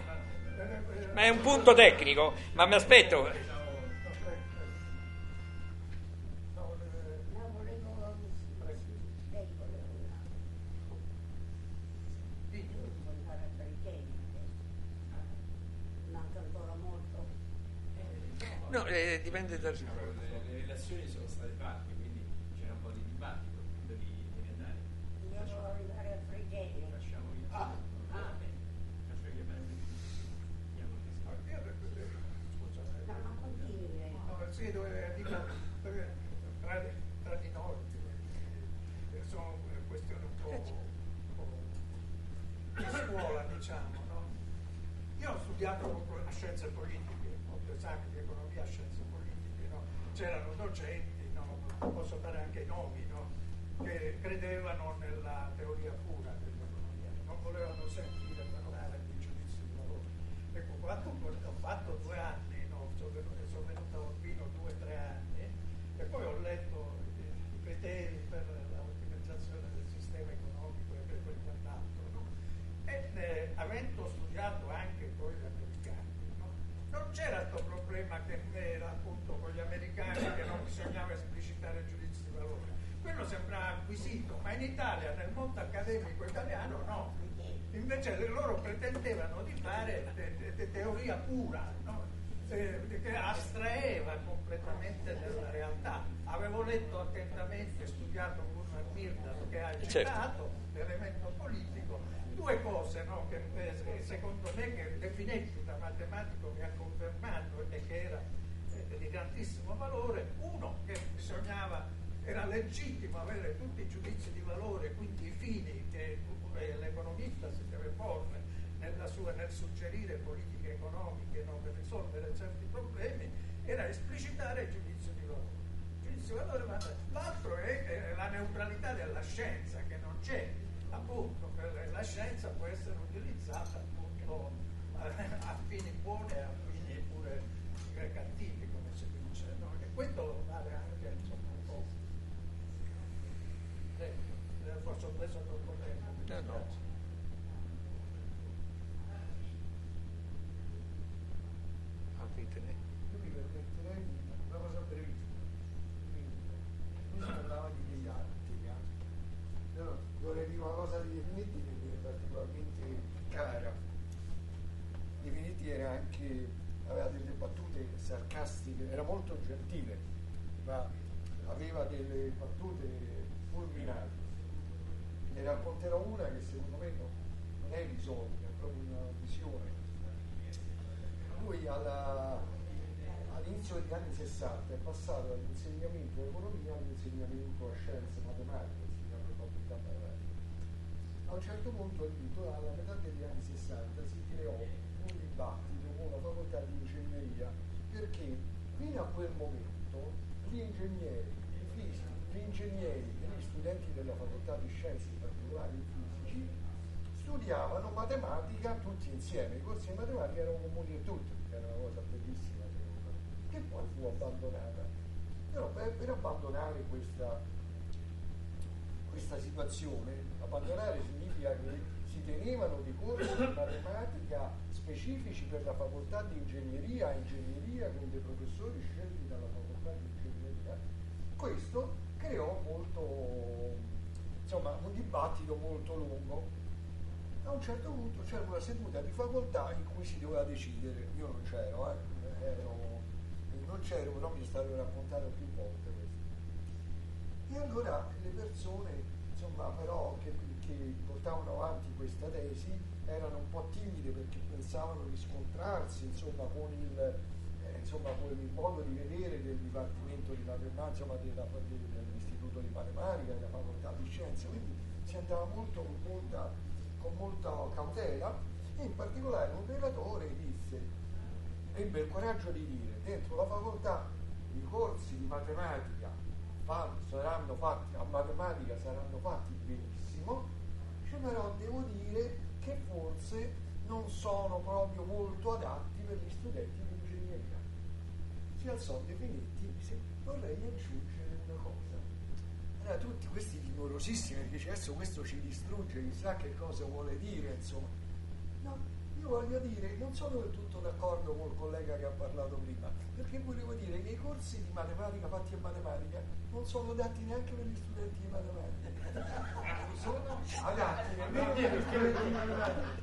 [SPEAKER 2] ma è un punto tecnico, ma mi aspetto. No, eh, dipende dal...
[SPEAKER 8] Le, le relazioni sono state fatte, quindi c'era un po' di dibattito, devi, devi andare.
[SPEAKER 9] Io devo arrivare al Frigerio.
[SPEAKER 8] Lasciamo io.
[SPEAKER 7] Ah,
[SPEAKER 8] ah,
[SPEAKER 7] diciamo, no? Io ho studiato a scienze politiche, ho esami di economia a scienze politiche, no? C'erano docenti, no? Posso dare anche i nomi, no? Che credevano nella teoria pura dell'economia, non volevano sentire parlare di giudizi di valore. Ecco, quando ho fatto due anni, no? sono, venuto, sono venuto a Urbino due o tre anni e poi ho letto i, i criteri per l'ottimizzazione del sistema economico e per quant'altro, no? E eh, avendo studiato anche poi gli americani, no? Non c'era questo problema che era appunto con gli americani che non bisognava esplicitare giudizi di valore. Quello sembrava acquisito, ma in Italia, nel mondo accademico italiano, no. Invece loro pretendevano di fare de, de, de teoria pura, no? eh, che astraeva completamente dalla realtà. Avevo letto attentamente, studiato Gunnar Myrdal che ha citato, certo, l'elemento politico, due cose, no, che eh, secondo me che Definetti da matematico mi ha confermato e che era eh, di grandissimo valore. Uno, che bisognava, era legittimo avere tutti i giudizi di valore, quindi i fini che eh, l'economista si deve porre nella sua, nel suggerire politiche economiche, no, per risolvere certi problemi, era esplicitare il giudizio di valore. Il giudizio di valore, ma l'altro è, è la neutralità della scienza, che non c'è, appunto, per la scienza può essere utilizzata appunto a fini buoni e a fini pure cattivi, come si dice, no? E questo vale anche, insomma, un po'. Eh, forse ho preso troppo tempo.
[SPEAKER 2] No, no.
[SPEAKER 6] Io mi permetterei una cosa brevissima. Lui si parlava di didattica. Io vorrei dire una cosa di Definetti che mi è particolarmente cara. Definetti era anche, aveva delle battute sarcastiche, era molto gentile, ma aveva delle battute fulminanti. Ne racconterò una che secondo me non, non è risolta, è proprio una visione. Lui alla, all'inizio degli anni sessanta è passato dall'insegnamento di economia all'insegnamento a scienze matematiche, insegna probabilità matematica. A un certo punto, alla metà degli anni sessanta, si creò un dibattito con la facoltà di ingegneria, perché fino a quel momento gli ingegneri, i fisici, gli ingegneri e gli studenti della facoltà di scienze, in particolare i fisici, studiavano matematica tutti insieme. I corsi di matematica erano comuni a tutti, che era una cosa bellissima, che poi fu abbandonata. Però per, per abbandonare questa, questa situazione, abbandonare significa che si tenevano dei corsi di matematica specifici per la facoltà di ingegneria, ingegneria con dei professori scelti dalla facoltà di ingegneria. Questo creò molto, insomma, un dibattito molto lungo. A un certo punto c'era una seduta di facoltà in cui si doveva decidere. Io non c'ero, eh, ero, non c'ero, però mi è stato raccontato più volte questo. E allora le persone, insomma, però che, che portavano avanti questa tesi erano un po' timide perché pensavano di scontrarsi, insomma, con il, eh, insomma, con il modo di vedere del Dipartimento di Matematica, insomma, della, dell'Istituto di Matematica, della Facoltà di Scienze, quindi si andava molto con molta, con molta cautela, e in particolare un relatore disse, ebbe il coraggio di dire, dentro la facoltà i corsi di matematica fanno, saranno fatti, a matematica saranno fatti benissimo, però devo dire che forse non sono proprio molto adatti per gli studenti di ingegneria. Si alzò Definetti e disse, vorrei aggiungere una cosa. Allora tutti questi timorosissimi, perché dice, adesso questo ci distrugge, chissà che cosa vuole dire, insomma. No, io voglio dire, non sono del tutto d'accordo col collega che ha parlato prima, perché volevo dire che i corsi di matematica fatti a matematica non sono adatti neanche per gli studenti di matematica. Sono adatti nemmeno per gli studenti di matematica.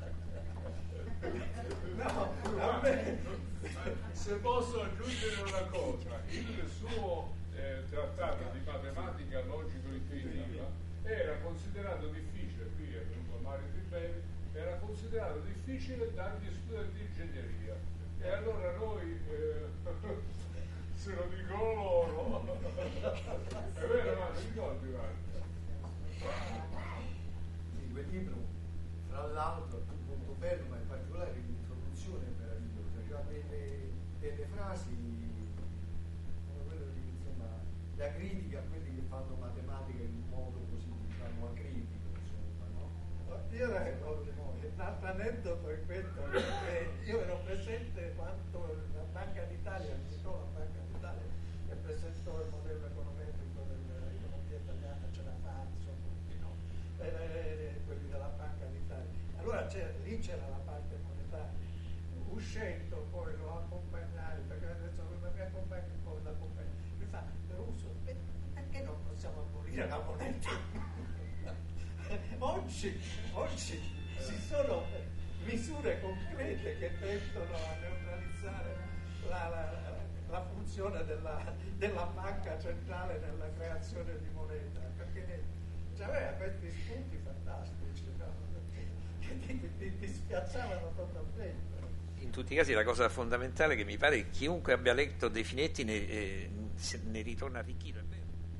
[SPEAKER 3] No, vabbè. Se posso aggiungere una cosa, il suo eh, trattato di matematica logico-intuitiva era considerato difficile, qui è venuto Mario Tribelli, era considerato difficile dagli studenti di ingegneria, e allora noi eh, se lo dicono loro è vero, ma ti ricordi,
[SPEAKER 6] sì, quel libro, tra l'altro, tu molto
[SPEAKER 9] bello, ma in particolare l'introduzione è meravigliosa, cioè delle, delle frasi come quello di, insomma, la critica a quelli che fanno matematica in un modo così, diciamo, acritico, insomma, no?
[SPEAKER 7] Io l'altro aneddoto è questo, perché io ero presente quando la Banca d'Italia, visitò la Banca d'Italia e presentò il modello econometrico dell'economia italiana, ce l'ha fatto, no? e, e, quelli della Banca d'Italia. Allora c'era, lì c'era la parte monetaria. Uscendo poi lo accompagnai, perché adesso mi accompagna un po' l'accompagna. Mi fa, Peruso, perché non possiamo abolire la moneta? oggi, oggi ci sono misure concrete che tendono a neutralizzare la, la, la funzione della, della banca centrale nella creazione di moneta, perché aveva questi spunti fantastici, no? che ti, ti, ti spiazzavano totalmente.
[SPEAKER 2] In tutti i casi la cosa fondamentale che mi pare che chiunque abbia letto De Finetti ne, eh, ne ritorna arricchito, è vero.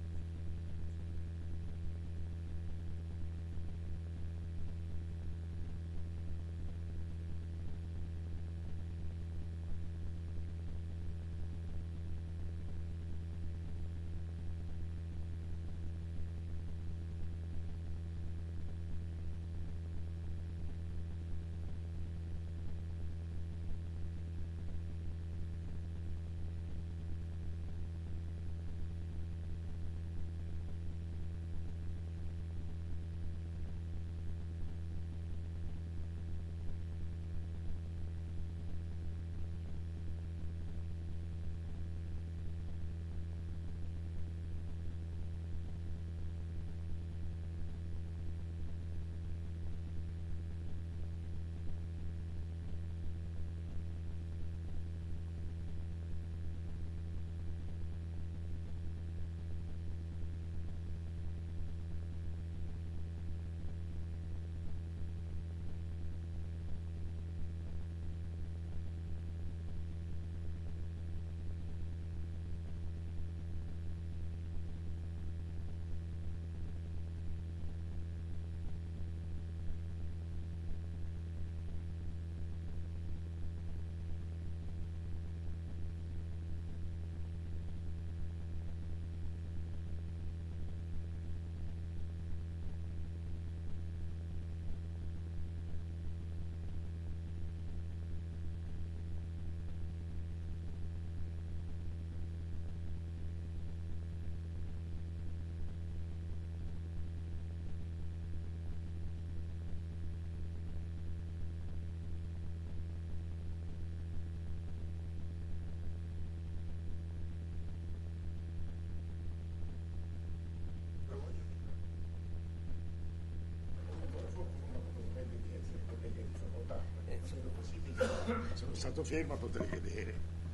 [SPEAKER 10] Sono stato fermo a poter vedere.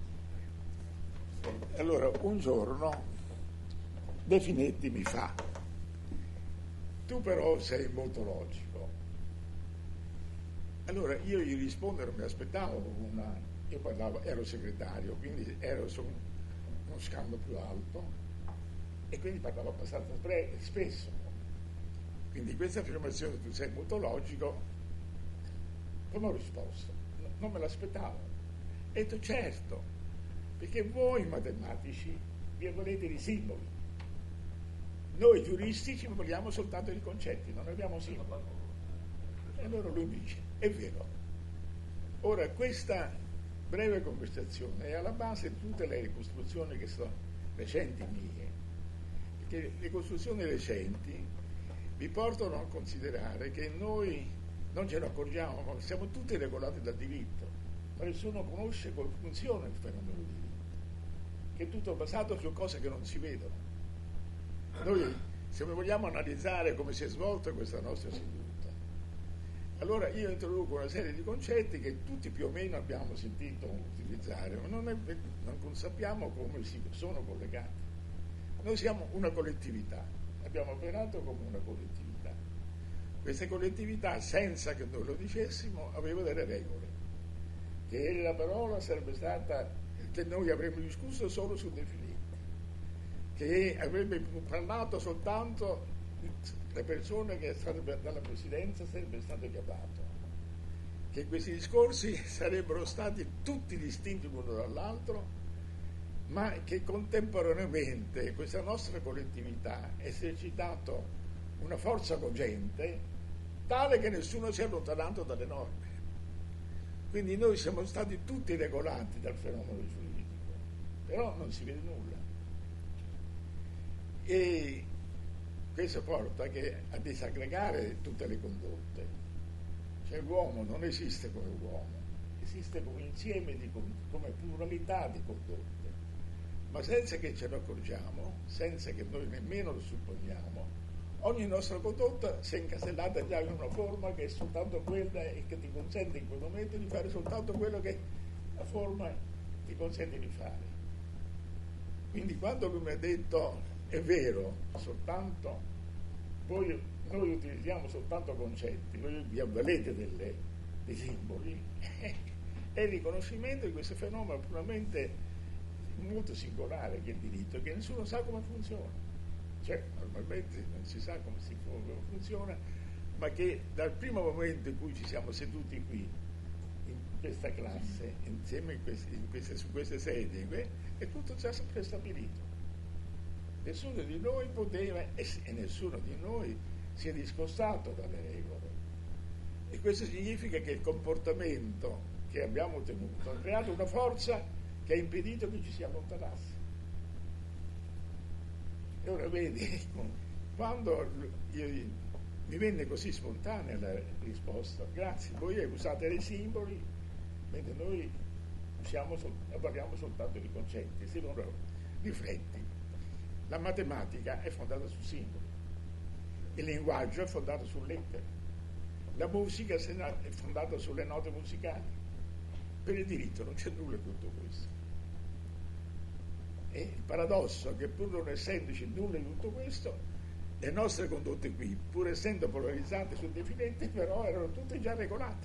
[SPEAKER 10] Allora, un giorno De Finetti mi fa: tu però sei molto logico. Allora io gli rispondo, non mi aspettavo una, io parlavo, ero segretario, quindi ero su uno scambio più alto e quindi parlavo abbastanza pre- spesso. Quindi questa affermazione, tu sei molto logico, come ho risposto? Non me l'aspettavo. Ho detto certo, perché voi matematici vi volete i simboli, noi giuristi ci vogliamo soltanto i concetti, non abbiamo simboli. E allora lui mi dice, è vero. Ora questa breve conversazione è alla base di tutte le costruzioni che sono recenti mie, perché le costruzioni recenti vi portano a considerare che noi non ce ne accorgiamo, ma siamo tutti regolati dal diritto, ma nessuno conosce come funziona il fenomeno del diritto, che è tutto basato su cose che non si vedono. Noi, se vogliamo analizzare come si è svolta questa nostra seduta, allora io introduco una serie di concetti che tutti più o meno abbiamo sentito utilizzare, ma non, è, non sappiamo come si sono collegati. Noi siamo una collettività, abbiamo operato come una collettività. Queste collettività, senza che noi lo dicessimo, avevano delle regole, che la parola sarebbe stata, che noi avremmo discusso solo su De Finetti, che avrebbe parlato soltanto le persone che sarebbe, dalla presidenza sarebbe stato chiamato, che questi discorsi sarebbero stati tutti distinti l'uno dall'altro, ma che contemporaneamente questa nostra collettività ha esercitato una forza cogente tale che nessuno si è allontanato dalle norme. Quindi noi siamo stati tutti regolati dal fenomeno giuridico, però non si vede nulla. E questo porta che a disaggregare tutte le condotte. Cioè l'uomo non esiste come uomo, esiste come insieme di come pluralità di condotte, ma senza che ce ne accorgiamo, senza che noi nemmeno lo supponiamo, ogni nostra condotta si è incasellata già in una forma che è soltanto quella e che ti consente in quel momento di fare soltanto quello che la forma ti consente di fare. Quindi quando lui mi ha detto è vero, soltanto voi, noi utilizziamo soltanto concetti, voi vi avvalete delle, dei simboli, è il riconoscimento di questo fenomeno puramente molto singolare che è il diritto, che nessuno sa come funziona. Cioè, normalmente non si sa come, si, come funziona, ma che dal primo momento in cui ci siamo seduti qui, in questa classe, insieme in questi, in queste, su queste sedie, è tutto già sempre stabilito. Nessuno di noi poteva, e, e nessuno di noi si è discostato dalle regole. E questo significa che il comportamento che abbiamo ottenuto ha creato una forza che ha impedito che ci si allontanasse. E ora vedi, quando io, mi venne così spontanea la risposta, grazie, voi usate dei simboli, mentre noi usiamo sol- parliamo soltanto di concetti, se non rifletti. La matematica è fondata su simboli, il linguaggio è fondato su lettere, la musica è fondata sulle note musicali. Per il diritto non c'è nulla di tutto questo. E il paradosso è che pur non essendoci nulla di tutto questo, le nostre condotte qui, pur essendo polarizzate sul definente, però erano tutte già regolate.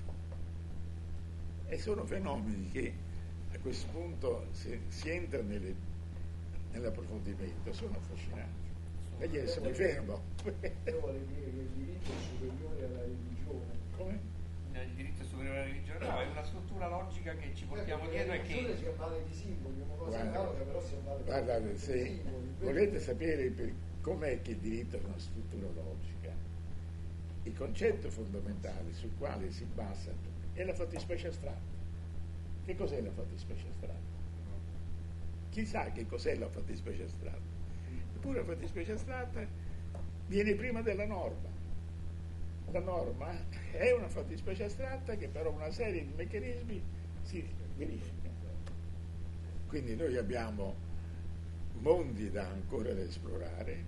[SPEAKER 10] E sono fenomeni che a questo punto, se si entra nelle, nell'approfondimento, sono affascinanti. E gli adesso mi fermo.
[SPEAKER 9] Io volevo dire che il diritto è superiore alla religione.
[SPEAKER 10] Come?
[SPEAKER 2] Il diritto superiore alla religione, no, è una struttura logica che ci portiamo
[SPEAKER 9] Ecco,
[SPEAKER 2] dietro
[SPEAKER 9] la
[SPEAKER 2] e che
[SPEAKER 9] religione si avvale di simboli, è una cosa
[SPEAKER 10] Guarda,
[SPEAKER 9] analoga, però si avvale
[SPEAKER 10] guardate,
[SPEAKER 9] di
[SPEAKER 10] se
[SPEAKER 9] simboli.
[SPEAKER 10] volete sapere per, com'è che il diritto è una struttura logica, il concetto fondamentale sul quale si basa è la fattispecie astratta. Che cos'è la fattispecie astratta? Chi sa che cos'è la fattispecie astratta? Eppure la fattispecie astratta viene prima della norma. La norma è una fattispecie astratta che però una serie di meccanismi si verifica. Quindi noi abbiamo mondi da ancora da esplorare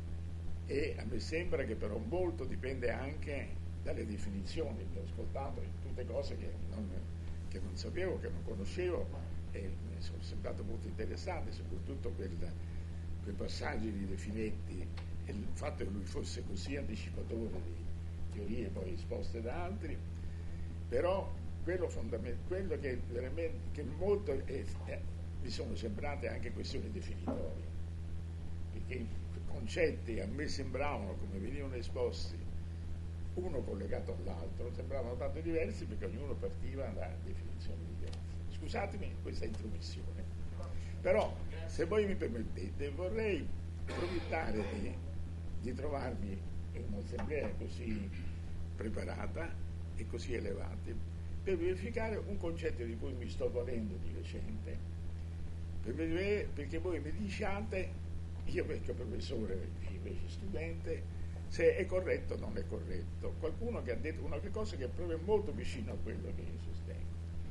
[SPEAKER 10] e a me sembra che però molto dipende anche dalle definizioni. Ho ascoltato tutte cose che non, che non sapevo, che non conoscevo e mi sono sembrato molto interessante, soprattutto quel, quei passaggi di De Finetti e il fatto che lui fosse così anticipatore di teorie poi esposte da altri, però quello, fondament- quello che veramente che molto è, è, mi sono sembrate anche questioni definitorie, perché i concetti a me sembravano, come venivano esposti, uno collegato all'altro, sembravano tanto diversi perché ognuno partiva da definizioni diverse. Scusatemi questa intromissione, però se voi mi permettete vorrei approfittare di, di trovarmi in un'assemblea così preparata e così elevata per verificare un concetto di cui mi sto valendo di recente, per vedere, perché voi mi diciate, io perché professore invece studente, se è corretto o non è corretto. Qualcuno che ha detto una cosa che è proprio molto vicino a quello che io sostengo.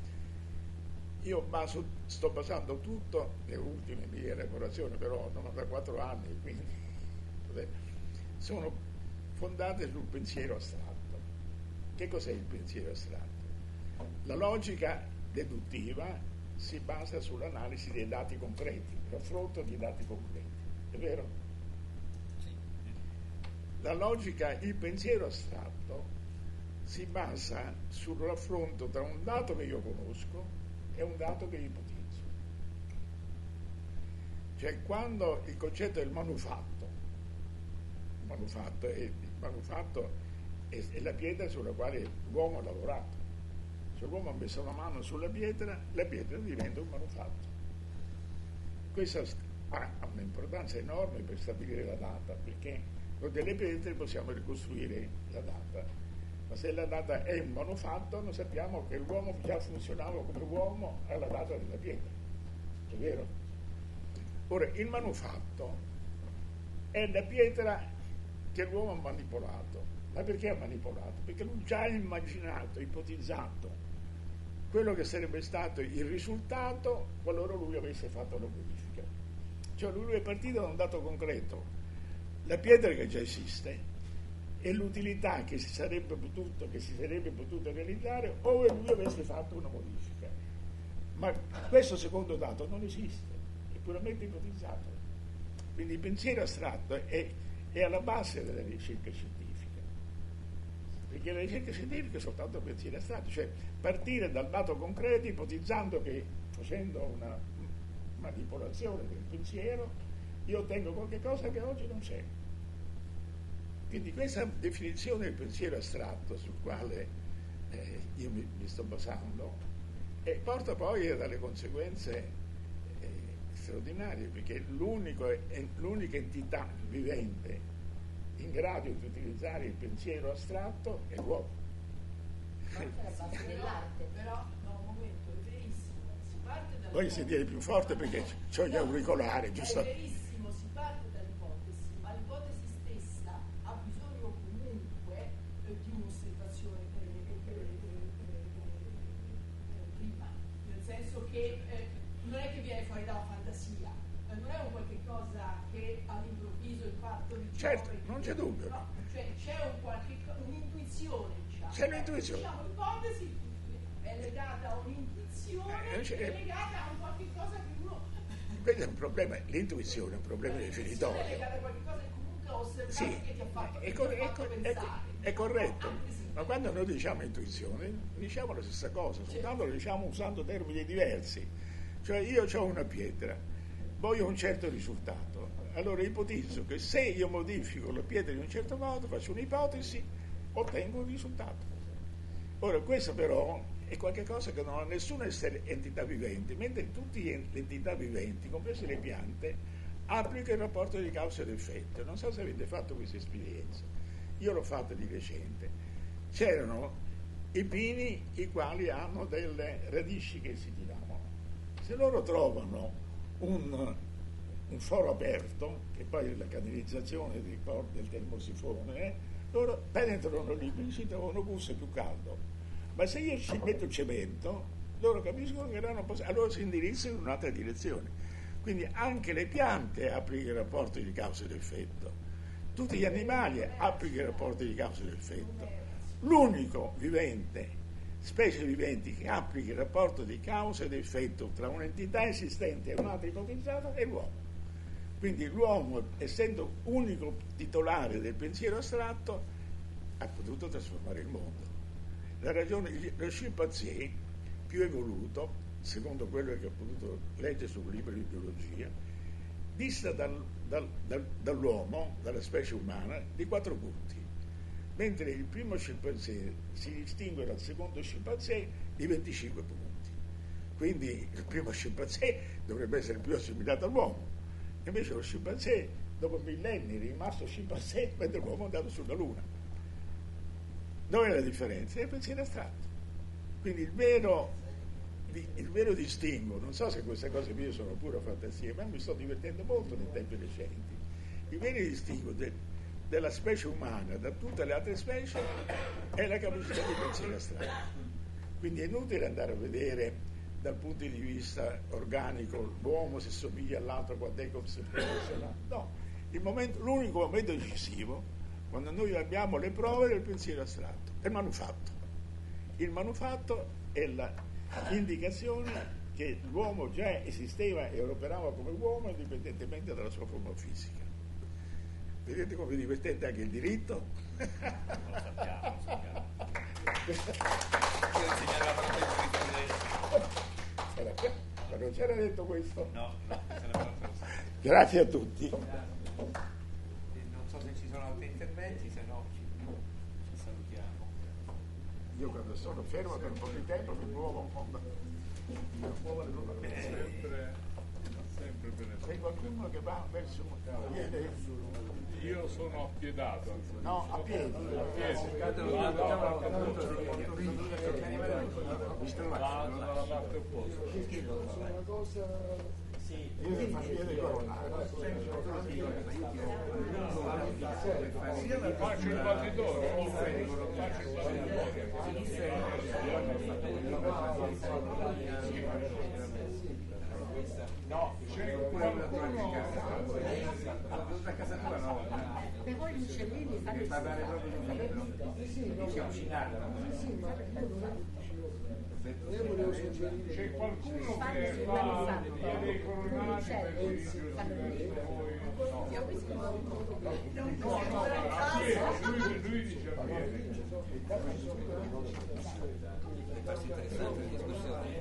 [SPEAKER 10] Io baso, sto basando tutto, le ultime mie elaborazioni però novantaquattro anni, quindi sono fondate sul pensiero astratto. Che cos'è il pensiero astratto? La logica deduttiva si basa sull'analisi dei dati concreti, raffronto di dati concreti, è vero?
[SPEAKER 2] sì.
[SPEAKER 10] La logica, il pensiero astratto si basa sul raffronto tra un dato che io conosco e un dato che ipotizzo. Cioè quando il concetto del manufatto, il manufatto è, il manufatto è, è la pietra sulla quale l'uomo ha lavorato. cioè l'uomo ha messo la mano sulla pietra, la pietra diventa un manufatto. Questo ha un'importanza enorme per stabilire la data, perché con delle pietre possiamo ricostruire la data, ma se la data è un manufatto noi sappiamo che l'uomo già funzionava come uomo alla data della pietra, è vero? Ora, il manufatto è la pietra che l'uomo ha manipolato. Ma perché ha manipolato? Perché lui già ha immaginato, ipotizzato quello che sarebbe stato il risultato qualora lui avesse fatto la modifica. Cioè lui è partito da un dato concreto, la pietra che già esiste e l'utilità che si sarebbe potuto, che si sarebbe potuta realizzare ove lui avesse fatto una modifica. Ma questo secondo dato non esiste, è puramente ipotizzato. Quindi il pensiero astratto è, è alla base della ricerca scientifica. Perché la ricerca scientifica è soltanto un pensiero astratto, cioè partire dal dato concreto ipotizzando che facendo una manipolazione del pensiero io ottengo qualche cosa che oggi non c'è. Quindi questa definizione del pensiero astratto sul quale eh, io mi, mi sto basando eh, porta poi a delle conseguenze eh, straordinarie, perché l'unico, eh, l'unica entità vivente in grado di utilizzare il pensiero astratto è l'uomo.
[SPEAKER 11] Dell'arte, però no, un momento, è verissimo, si parte dalla
[SPEAKER 10] Voglio sentire più forte perché ho gli auricolari, giusto?
[SPEAKER 11] È verissimo, si parte dall'ipotesi, ma l'ipotesi stessa ha bisogno comunque eh, di un'osservazione eh, eh, eh, eh, prima, nel senso che eh, non è che viene fuori dalla fantasia, eh, non è un qualche cosa che all'improvviso il fatto di
[SPEAKER 10] certo, non c'è dubbio.
[SPEAKER 11] No, cioè c'è un qualche, un'intuizione, diciamo.
[SPEAKER 10] C'è un'intuizione.
[SPEAKER 11] Diciamo, l'ipotesi è legata a un'intuizione,
[SPEAKER 10] Eh,
[SPEAKER 11] è legata a un qualche cosa che uno...
[SPEAKER 10] Questo è un problema, l'intuizione è un problema definitorio.
[SPEAKER 11] È legata a qualche cosa che comunque ha osservato
[SPEAKER 10] Sì,
[SPEAKER 11] che ti ha fatto,
[SPEAKER 10] è,
[SPEAKER 11] che
[SPEAKER 10] cor-
[SPEAKER 11] ti ha
[SPEAKER 10] è,
[SPEAKER 11] fatto
[SPEAKER 10] cor- è,
[SPEAKER 11] pensare.
[SPEAKER 10] è corretto, ma quando noi diciamo intuizione diciamo la stessa cosa, soltanto lo diciamo usando termini diversi. Cioè io ho una pietra, voglio un certo risultato, allora ipotizzo che se io modifico la pietra in un certo modo, faccio un'ipotesi, ottengo un risultato. Ora questo però è qualcosa che non ha nessuna entità vivente, mentre tutte le entità viventi, comprese le piante, applicano il rapporto di causa ed effetto. Non so se avete fatto questa esperienza, io l'ho fatta di recente. C'erano i pini i quali hanno delle radici che si tiravano. Se loro trovano un, un foro aperto, che poi è la canalizzazione del, del termosifone, eh, loro penetrano lì, quindi si trovano gusto più caldo. Ma se io ci metto cemento, loro capiscono che non possono, allora si indirizzano in un'altra direzione. Quindi anche le piante applicano i rapporti di causa ed effetto, tutti gli animali applicano i rapporti di causa ed effetto. L'unico vivente, specie viventi che applica il rapporto di causa ed effetto tra un'entità esistente e un'altra ipotizzata è l'uomo. Quindi l'uomo, essendo unico titolare del pensiero astratto, ha potuto trasformare il mondo. La ragione, lo scimpanzé più evoluto, secondo quello che ho potuto leggere sul libro di biologia, dista dal, dal, dal, dall'uomo, dalla specie umana, di quattro punti, mentre il primo scimpanzé si distingue dal secondo scimpanzé di venticinque punti. Quindi il primo scimpanzé dovrebbe essere più assimilato all'uomo, invece lo scimpanzé dopo millenni è rimasto scimpanzé mentre l'uomo è andato sulla Luna. Dov'è la differenza? È il pensiero astratto. Quindi il vero, il vero distinguo, non so se queste cose mie sono pure fantasie, ma mi sto divertendo molto nei tempi recenti. Il vero distinguo de, della specie umana da tutte le altre specie è la capacità di pensiero astratto. Quindi è inutile andare a vedere dal punto di vista organico l'uomo se somiglia all'altro quando è concepito. No, il momento, l'unico momento decisivo quando noi abbiamo le prove del pensiero astratto, è il manufatto. Il manufatto è l'indicazione che l'uomo già esisteva e operava come uomo indipendentemente dalla sua forma fisica. Vedete come è divertente anche il diritto?
[SPEAKER 2] Lo sappiamo, lo sappiamo. Io insegnare la parte di
[SPEAKER 10] Ma non c'era detto questo?
[SPEAKER 2] No, no, sarebbe
[SPEAKER 10] Grazie a tutti.
[SPEAKER 8] Non so se ci sono altri interventi, se no ci, ci salutiamo.
[SPEAKER 10] io quando sono fermo per un po' di tempo mi muovo mi muovo
[SPEAKER 3] sempre, sempre bene.
[SPEAKER 10] c'è qualcuno che va verso
[SPEAKER 3] io sono appiedato
[SPEAKER 10] no a piedi
[SPEAKER 3] a piedi vado dalla parte opposta.
[SPEAKER 10] io che fa piede corona
[SPEAKER 3] faccio il battitore faccio il no, c'è qualcuno
[SPEAKER 12] a casa tua no per voi gli uccellini fanno parlare proprio di un libro dice cucinare
[SPEAKER 3] c'è qualcuno che fa dei coronati per dirigere no no a piedi lui dice a piedi
[SPEAKER 12] farsi interessante la discussione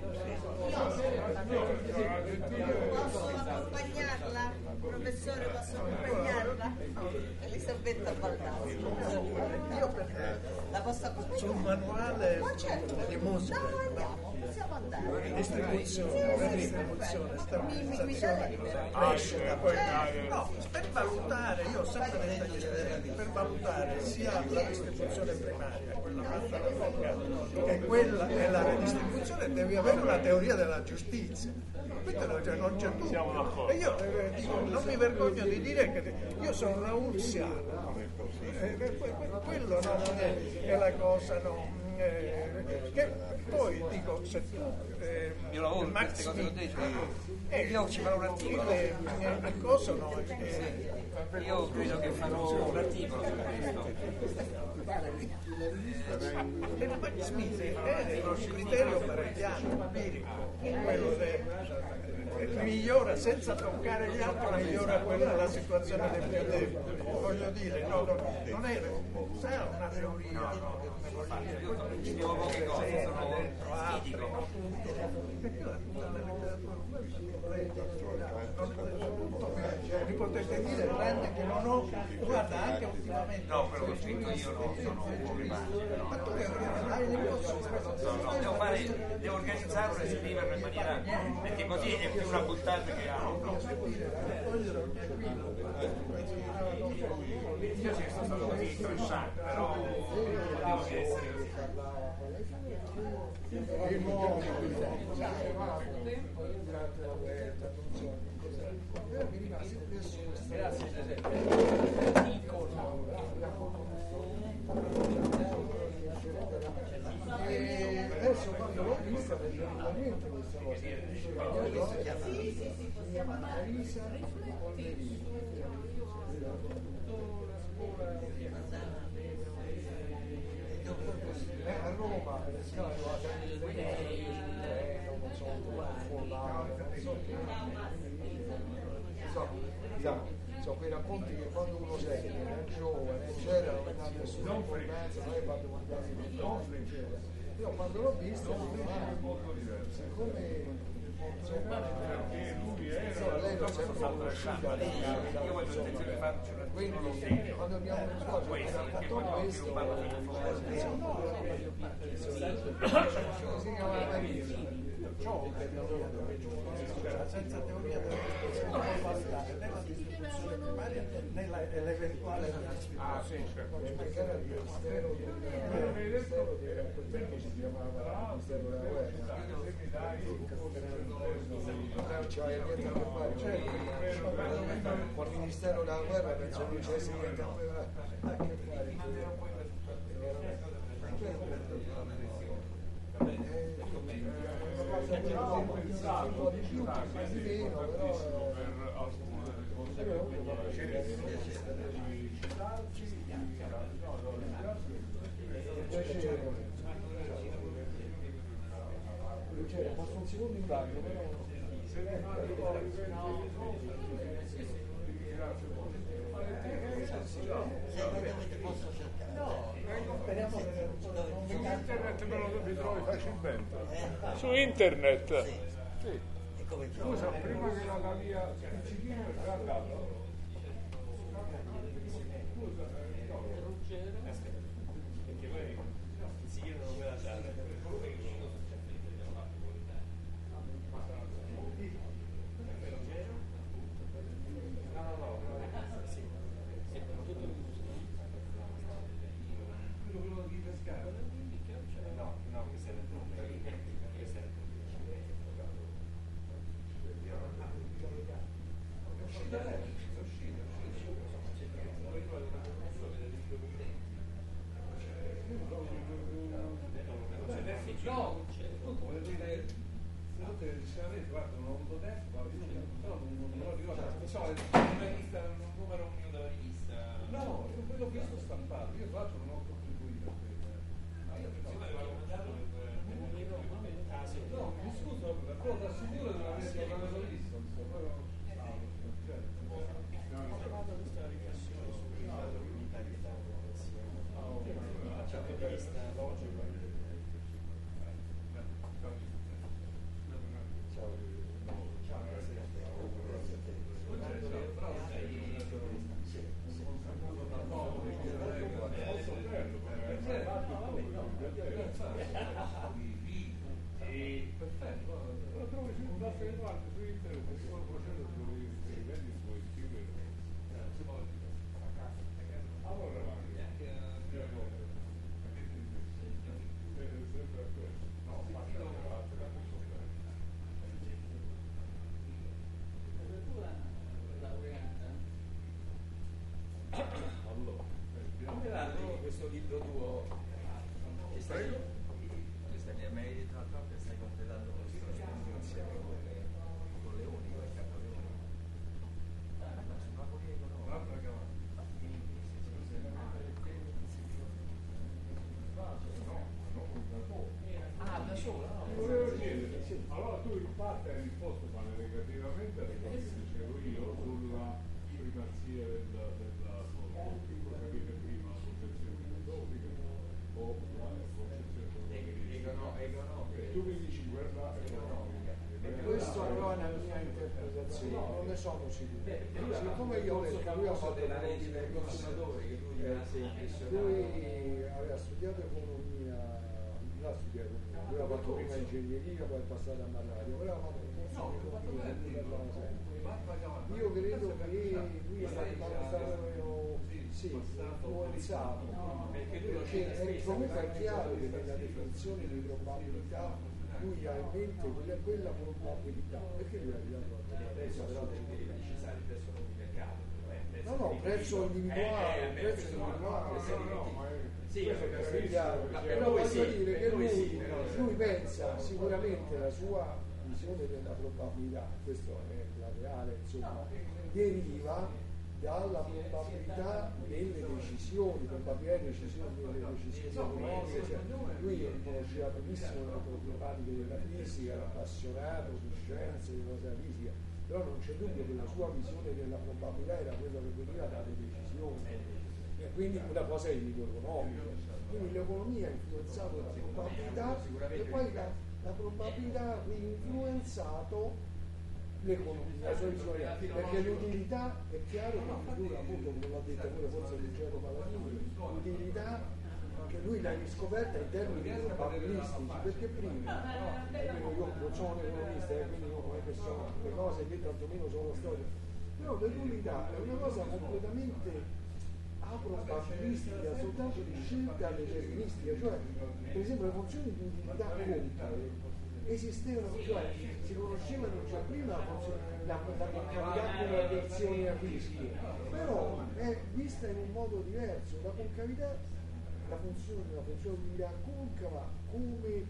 [SPEAKER 11] Posso accompagnarla? Professore, posso accompagnarla? Elisabetta Baldassi. Io per la posso accompagnare?
[SPEAKER 7] Sul manuale
[SPEAKER 11] Ma certo.
[SPEAKER 7] di musica.
[SPEAKER 11] No, andiamo, possiamo andare.
[SPEAKER 7] Distribuzione, per distribuzione, stabilizzazione, crescita, poi no, per valutare, io ho sempre detto agli studenti, per valutare sia la distribuzione primaria, quella fatta dall'avvocato, che quella e la redistribuzione devi avere una teoria della giustizia. Cioè, non c'è tutto. E io eh, dico, non mi vergogno di dire che io sono raunziano. Eh, quello non è, è la cosa, no. Eh, che poi dico, se tu eh,
[SPEAKER 12] io lavoro in queste cose che ho detto eh, io ci farò un articolo
[SPEAKER 7] le, le cose no, eh,
[SPEAKER 12] io credo che farò un articolo su questo
[SPEAKER 7] il Max Smith è un criterio meridiano, empirico, quello del migliora senza toccare gli altri, migliora quella la situazione del più debole. Voglio dire, no, no, non è sa una teoria, no,
[SPEAKER 12] io ci devo poche cose, sono fisico
[SPEAKER 7] mi potete dire grande che non ho, guarda anche ultimamente
[SPEAKER 12] no, però l'ho scritto io no, sono un po' rimane
[SPEAKER 7] ma tu che hai le cose
[SPEAKER 12] no, no, devo fare, devo organizzarlo e scriverlo in maniera perché così è più una buttata che altro io sì sono stato così interessante però devo essere
[SPEAKER 9] e adesso quando l'ho vista vedo veramente questa cosa sì sì sì possiamo andare a Roma le scale non so sono quei racconti che quando uno sei è giovane c'era non ha nessuna importanza non è fatto quant'anni io quando l'ho visto siccome
[SPEAKER 3] perché lui
[SPEAKER 9] insomma, lei l'ho sempre conosciuta quindi quando abbiamo raccontato questo si chiama Maria
[SPEAKER 7] senza teoria della distribuzione non può stare nella distribuzione primaria nella l'eventuale
[SPEAKER 3] ah sì certo
[SPEAKER 9] perché era il ministero del si chiamava ministero della guerra c'è niente a che fare certo con il ministero della guerra penso non c'è niente a che fare un po' di più, di meno, però
[SPEAKER 3] per alcune delle cose di citarci
[SPEAKER 9] piacere piacere posso un secondo in bagno però
[SPEAKER 5] posso cercare
[SPEAKER 9] no speriamo che non
[SPEAKER 3] su internet me lo ritrovi facilmente
[SPEAKER 5] eh?
[SPEAKER 3] su internet
[SPEAKER 5] sì.
[SPEAKER 3] Sì.
[SPEAKER 5] E come
[SPEAKER 3] Scusa, prima che la via Pizzichino è già andato.
[SPEAKER 8] Scusa, no, Ruggero. Perché poi Pizzichino non me la
[SPEAKER 13] molto tempo, ma io però non, non me lo ricordo. Insomma, una rivista, un numero mio della rivista. No, io quello che sto stampato, io tra l'altro non ho contribuito a quello. Ma io pensavo che l'avevo mandato per ah, sì. No, mi scuso, però ti assicuro di non aver guardato la rivista, insomma, però ho fatto questa riflessione sull'unitarietà dal punto di vista logico.
[SPEAKER 1] Questo libro tuo che stai, che stai, mi hai detto l'altra volta che stai completando questo insieme con, con Leoni, con il capo Leoni. Ma sulla politica economica. Ah, da sola?
[SPEAKER 3] Volevo chiedere, allora tu in parte hai risposto ma negativamente alle cose che dicevo io sulla primazia della, della capite prima la concezione filosofica o la concezione economica. E tu mi dici quella economica.
[SPEAKER 6] E questo però è una mia interpretazione, non ne sono sicuro. Siccome io perché lui ha fatto l'analisi del consumatore, che lui lui aveva studiato economia, non ha studiato economia, lui aveva fatto prima ingegneria, poi è passato a Malaria, però aveva fatto un corso di economia, lui parlava sempre. Io credo che lui è stato sì, influenzato, perché è, comunque è chiaro che nella definizione di probabilità lui ha in mente quella, quella probabilità, perché lui è arrivato a
[SPEAKER 1] adesso però devi precisare il prezzo non di mercato.
[SPEAKER 6] No, no, prezzo individuale, prezzo individuale.
[SPEAKER 1] Sì,
[SPEAKER 6] è chiaro, però voglio dire che lui, lui pensa sicuramente la sua visione della probabilità, questa è la reale, insomma, deriva dalla probabilità delle decisioni, probabilità di decisioni delle decisioni economiche. Cioè, lui conosceva benissimo le problematiche della fisica, era appassionato di scienze, di cose della fisica, però non c'è dubbio che la sua visione della probabilità era quella che veniva dalle decisioni, e quindi una cosa è il libro economico. Quindi l'economia ha influenzato la probabilità e poi la, la probabilità ha influenzato l'economia, la sua visione, perché l'utilità è chiaro che lui appunto, come l'ha detto pure forse Ruggero Paladini, l'utilità che lui l'ha riscoperta in termini probabilistici, perché prima, io non sono un economista, eh, quindi non è che sono le cose che tantomeno sono la storia, però l'utilità è una cosa completamente aprobabilistica, soltanto di scelta deterministica, cioè per esempio le funzioni di utilità compare esistevano, cioè si conoscevano già prima la, la, la concavità come avversione a rischio, però è vista in un modo diverso. La concavità, la funzione, la funzione di utilità concava come,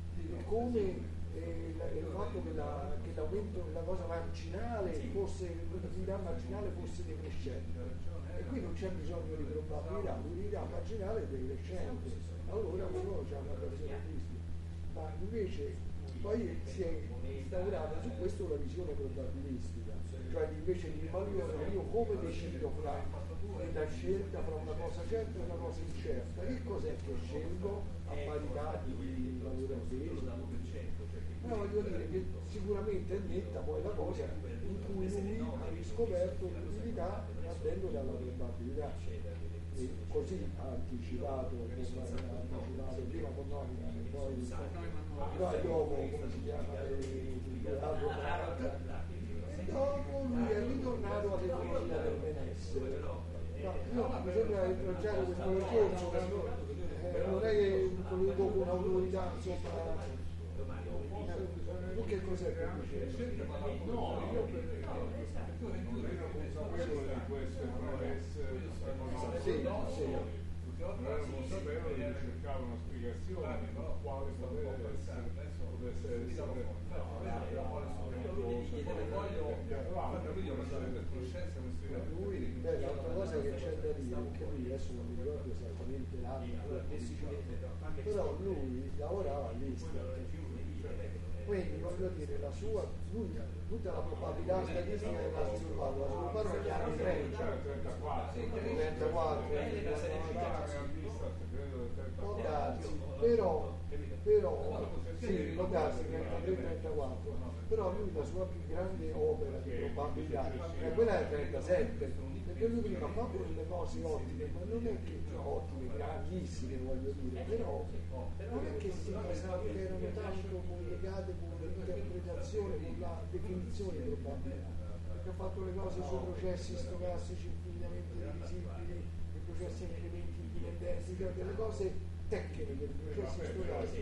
[SPEAKER 6] come eh, la, il fatto che, la, che l'aumento, la cosa marginale fosse, l'utilità marginale fosse decrescente, e qui non c'è bisogno di probabilità, l'utilità marginale è decrescente, allora uno c'ha una versione artistica, ma invece poi si è instaurata su questo la visione probabilistica, cioè invece di allora io come decido fra la scelta fra una cosa certa e una cosa incerta, che cos'è che scelgo a parità di valore appeso? Però voglio dire che sicuramente è netta poi la cosa in cui lui ha riscoperto l'utilità partendo dalla probabilità, e così ha anticipato, ha anticipato prima con Neumann e poi, poi dopo come si chiama e dopo lui è ritornato all'economia del benessere. Ma io mi sembra intralciare questo discorso, eh, non è che lo dico con autorità, insomma. Tu che cos'è che dicevi?
[SPEAKER 3] No, io non ero consapevole di queste premesse economiche.
[SPEAKER 6] Sì, sì.
[SPEAKER 3] Non ero consapevole di cercare una spiegazione di quale potesse essere, potesse essere la cosa avanti.
[SPEAKER 13] Lui ha passato per conoscenza queste
[SPEAKER 6] Lui, beh, l'altra cosa che c'è da dire è che lui, adesso non mi ricordo esattamente l'anno, però lui lavorava all'Istat, quindi voglio dire, la sua, lui, tutta la probabilità statistica che l'ha sviluppato, l'ha sviluppato negli anni trenta, trentaquattro, può darsi, però, però, sì, può darsi trentatré trentaquattro, però lui la sua più grande opera di probabilità è quella del trentasette, perché lui prima fa pure le cose ottime, ma non è che ottime, grandissime voglio dire, però non è che si pensava che erano tanto collegate con l'interpretazione, con la definizione di probabilità, perché ha fatto le cose sui processi stocastici infinitamente divisibili, i processi incrementi indipendenti, cioè delle cose tecniche dei processi stocastici.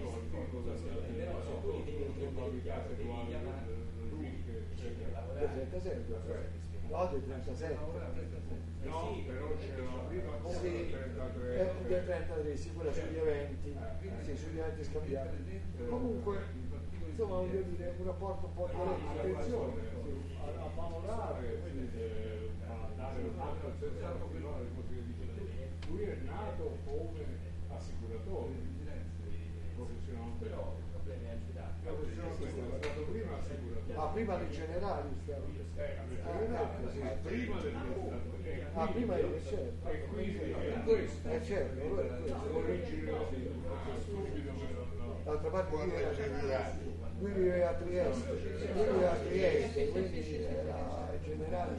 [SPEAKER 6] Del trentasette, no, del trentasette.
[SPEAKER 3] No, però c'era prima cosa
[SPEAKER 6] sì,
[SPEAKER 3] del trentatré.
[SPEAKER 6] Eh, del trentatré, sì, quella sugli eventi, sì, sugli eventi scambiati. Comunque, insomma, voglio dire, un rapporto un po' di attenzione.
[SPEAKER 3] A favorare, a dare un altro senso alla finale, così che dice, lui è nato come assicuratore professionalmente. Professionalmente, è stato prima assicuratore.
[SPEAKER 6] Ah, prima dei generali stavo.
[SPEAKER 3] Eh, prima del
[SPEAKER 6] Ah, prima del certo.
[SPEAKER 3] E quindi è questo.
[SPEAKER 6] Eh certo, allora è questo.
[SPEAKER 3] Correggere stupido per
[SPEAKER 6] D'altra parte lui era lui viveva a Trieste, lui viveva a Trieste, quindi era generale.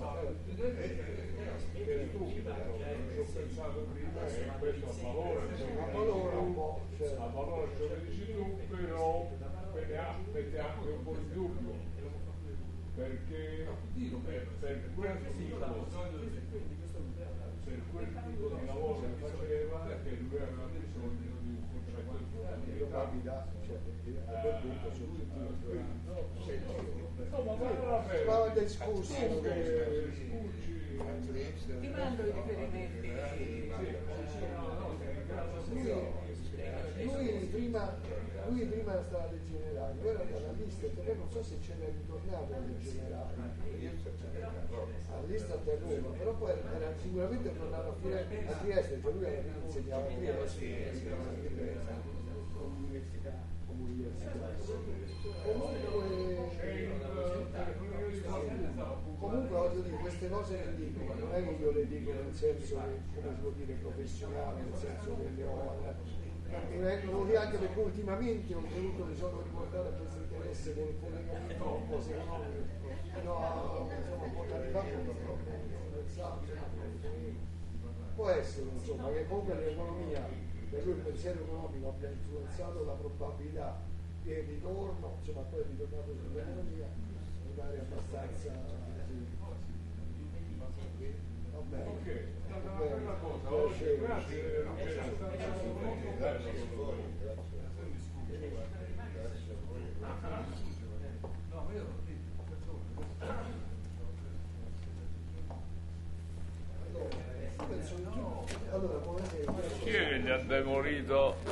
[SPEAKER 3] è stupido, ci ho pensato prima e questo a valore,
[SPEAKER 6] a valore un po',
[SPEAKER 3] a valore ciò che dici tu, però mette anche un po' di dubbio, perché per, per quel tipo per quel tipo di lavoro che faceva, che lui aveva bisogno di un contratto di
[SPEAKER 6] probabilità, cioè perché per detto sono tutti
[SPEAKER 3] no, ma guarda bene,
[SPEAKER 6] stava discusso
[SPEAKER 11] ti mando i riferimenti.
[SPEAKER 6] Lui prima, lui prima stava alle generali, ora andava all'Istat, però non so se ce n'è ritornato alle generali, all'Istat a Roma, però poi era sicuramente tornato a Trieste, a Trieste, cioè lui alla fine insegnava a Trieste, come università. Comunque voglio dire, queste cose che dico, non è che io le dico nel senso, come si può dire, professionale, nel senso che le ho, mi vengono lì anche perché ultimamente ho tenuto, mi sono ricordato a questo interesse con il collegamento un po' economico, fino a insomma, un po' di anni fa, può essere insomma che comunque l'economia, per lui il pensiero economico abbia influenzato la probabilità che il ritorno, insomma poi è ritornato sull'economia, mi pare abbastanza sì. Va bene.
[SPEAKER 3] Ok, è stata una bella cosa, oggi grazie, non c'era stato molto bello.
[SPEAKER 13] No, ma io
[SPEAKER 6] Allora, buonasera.
[SPEAKER 3] Chi è che gli ha demolito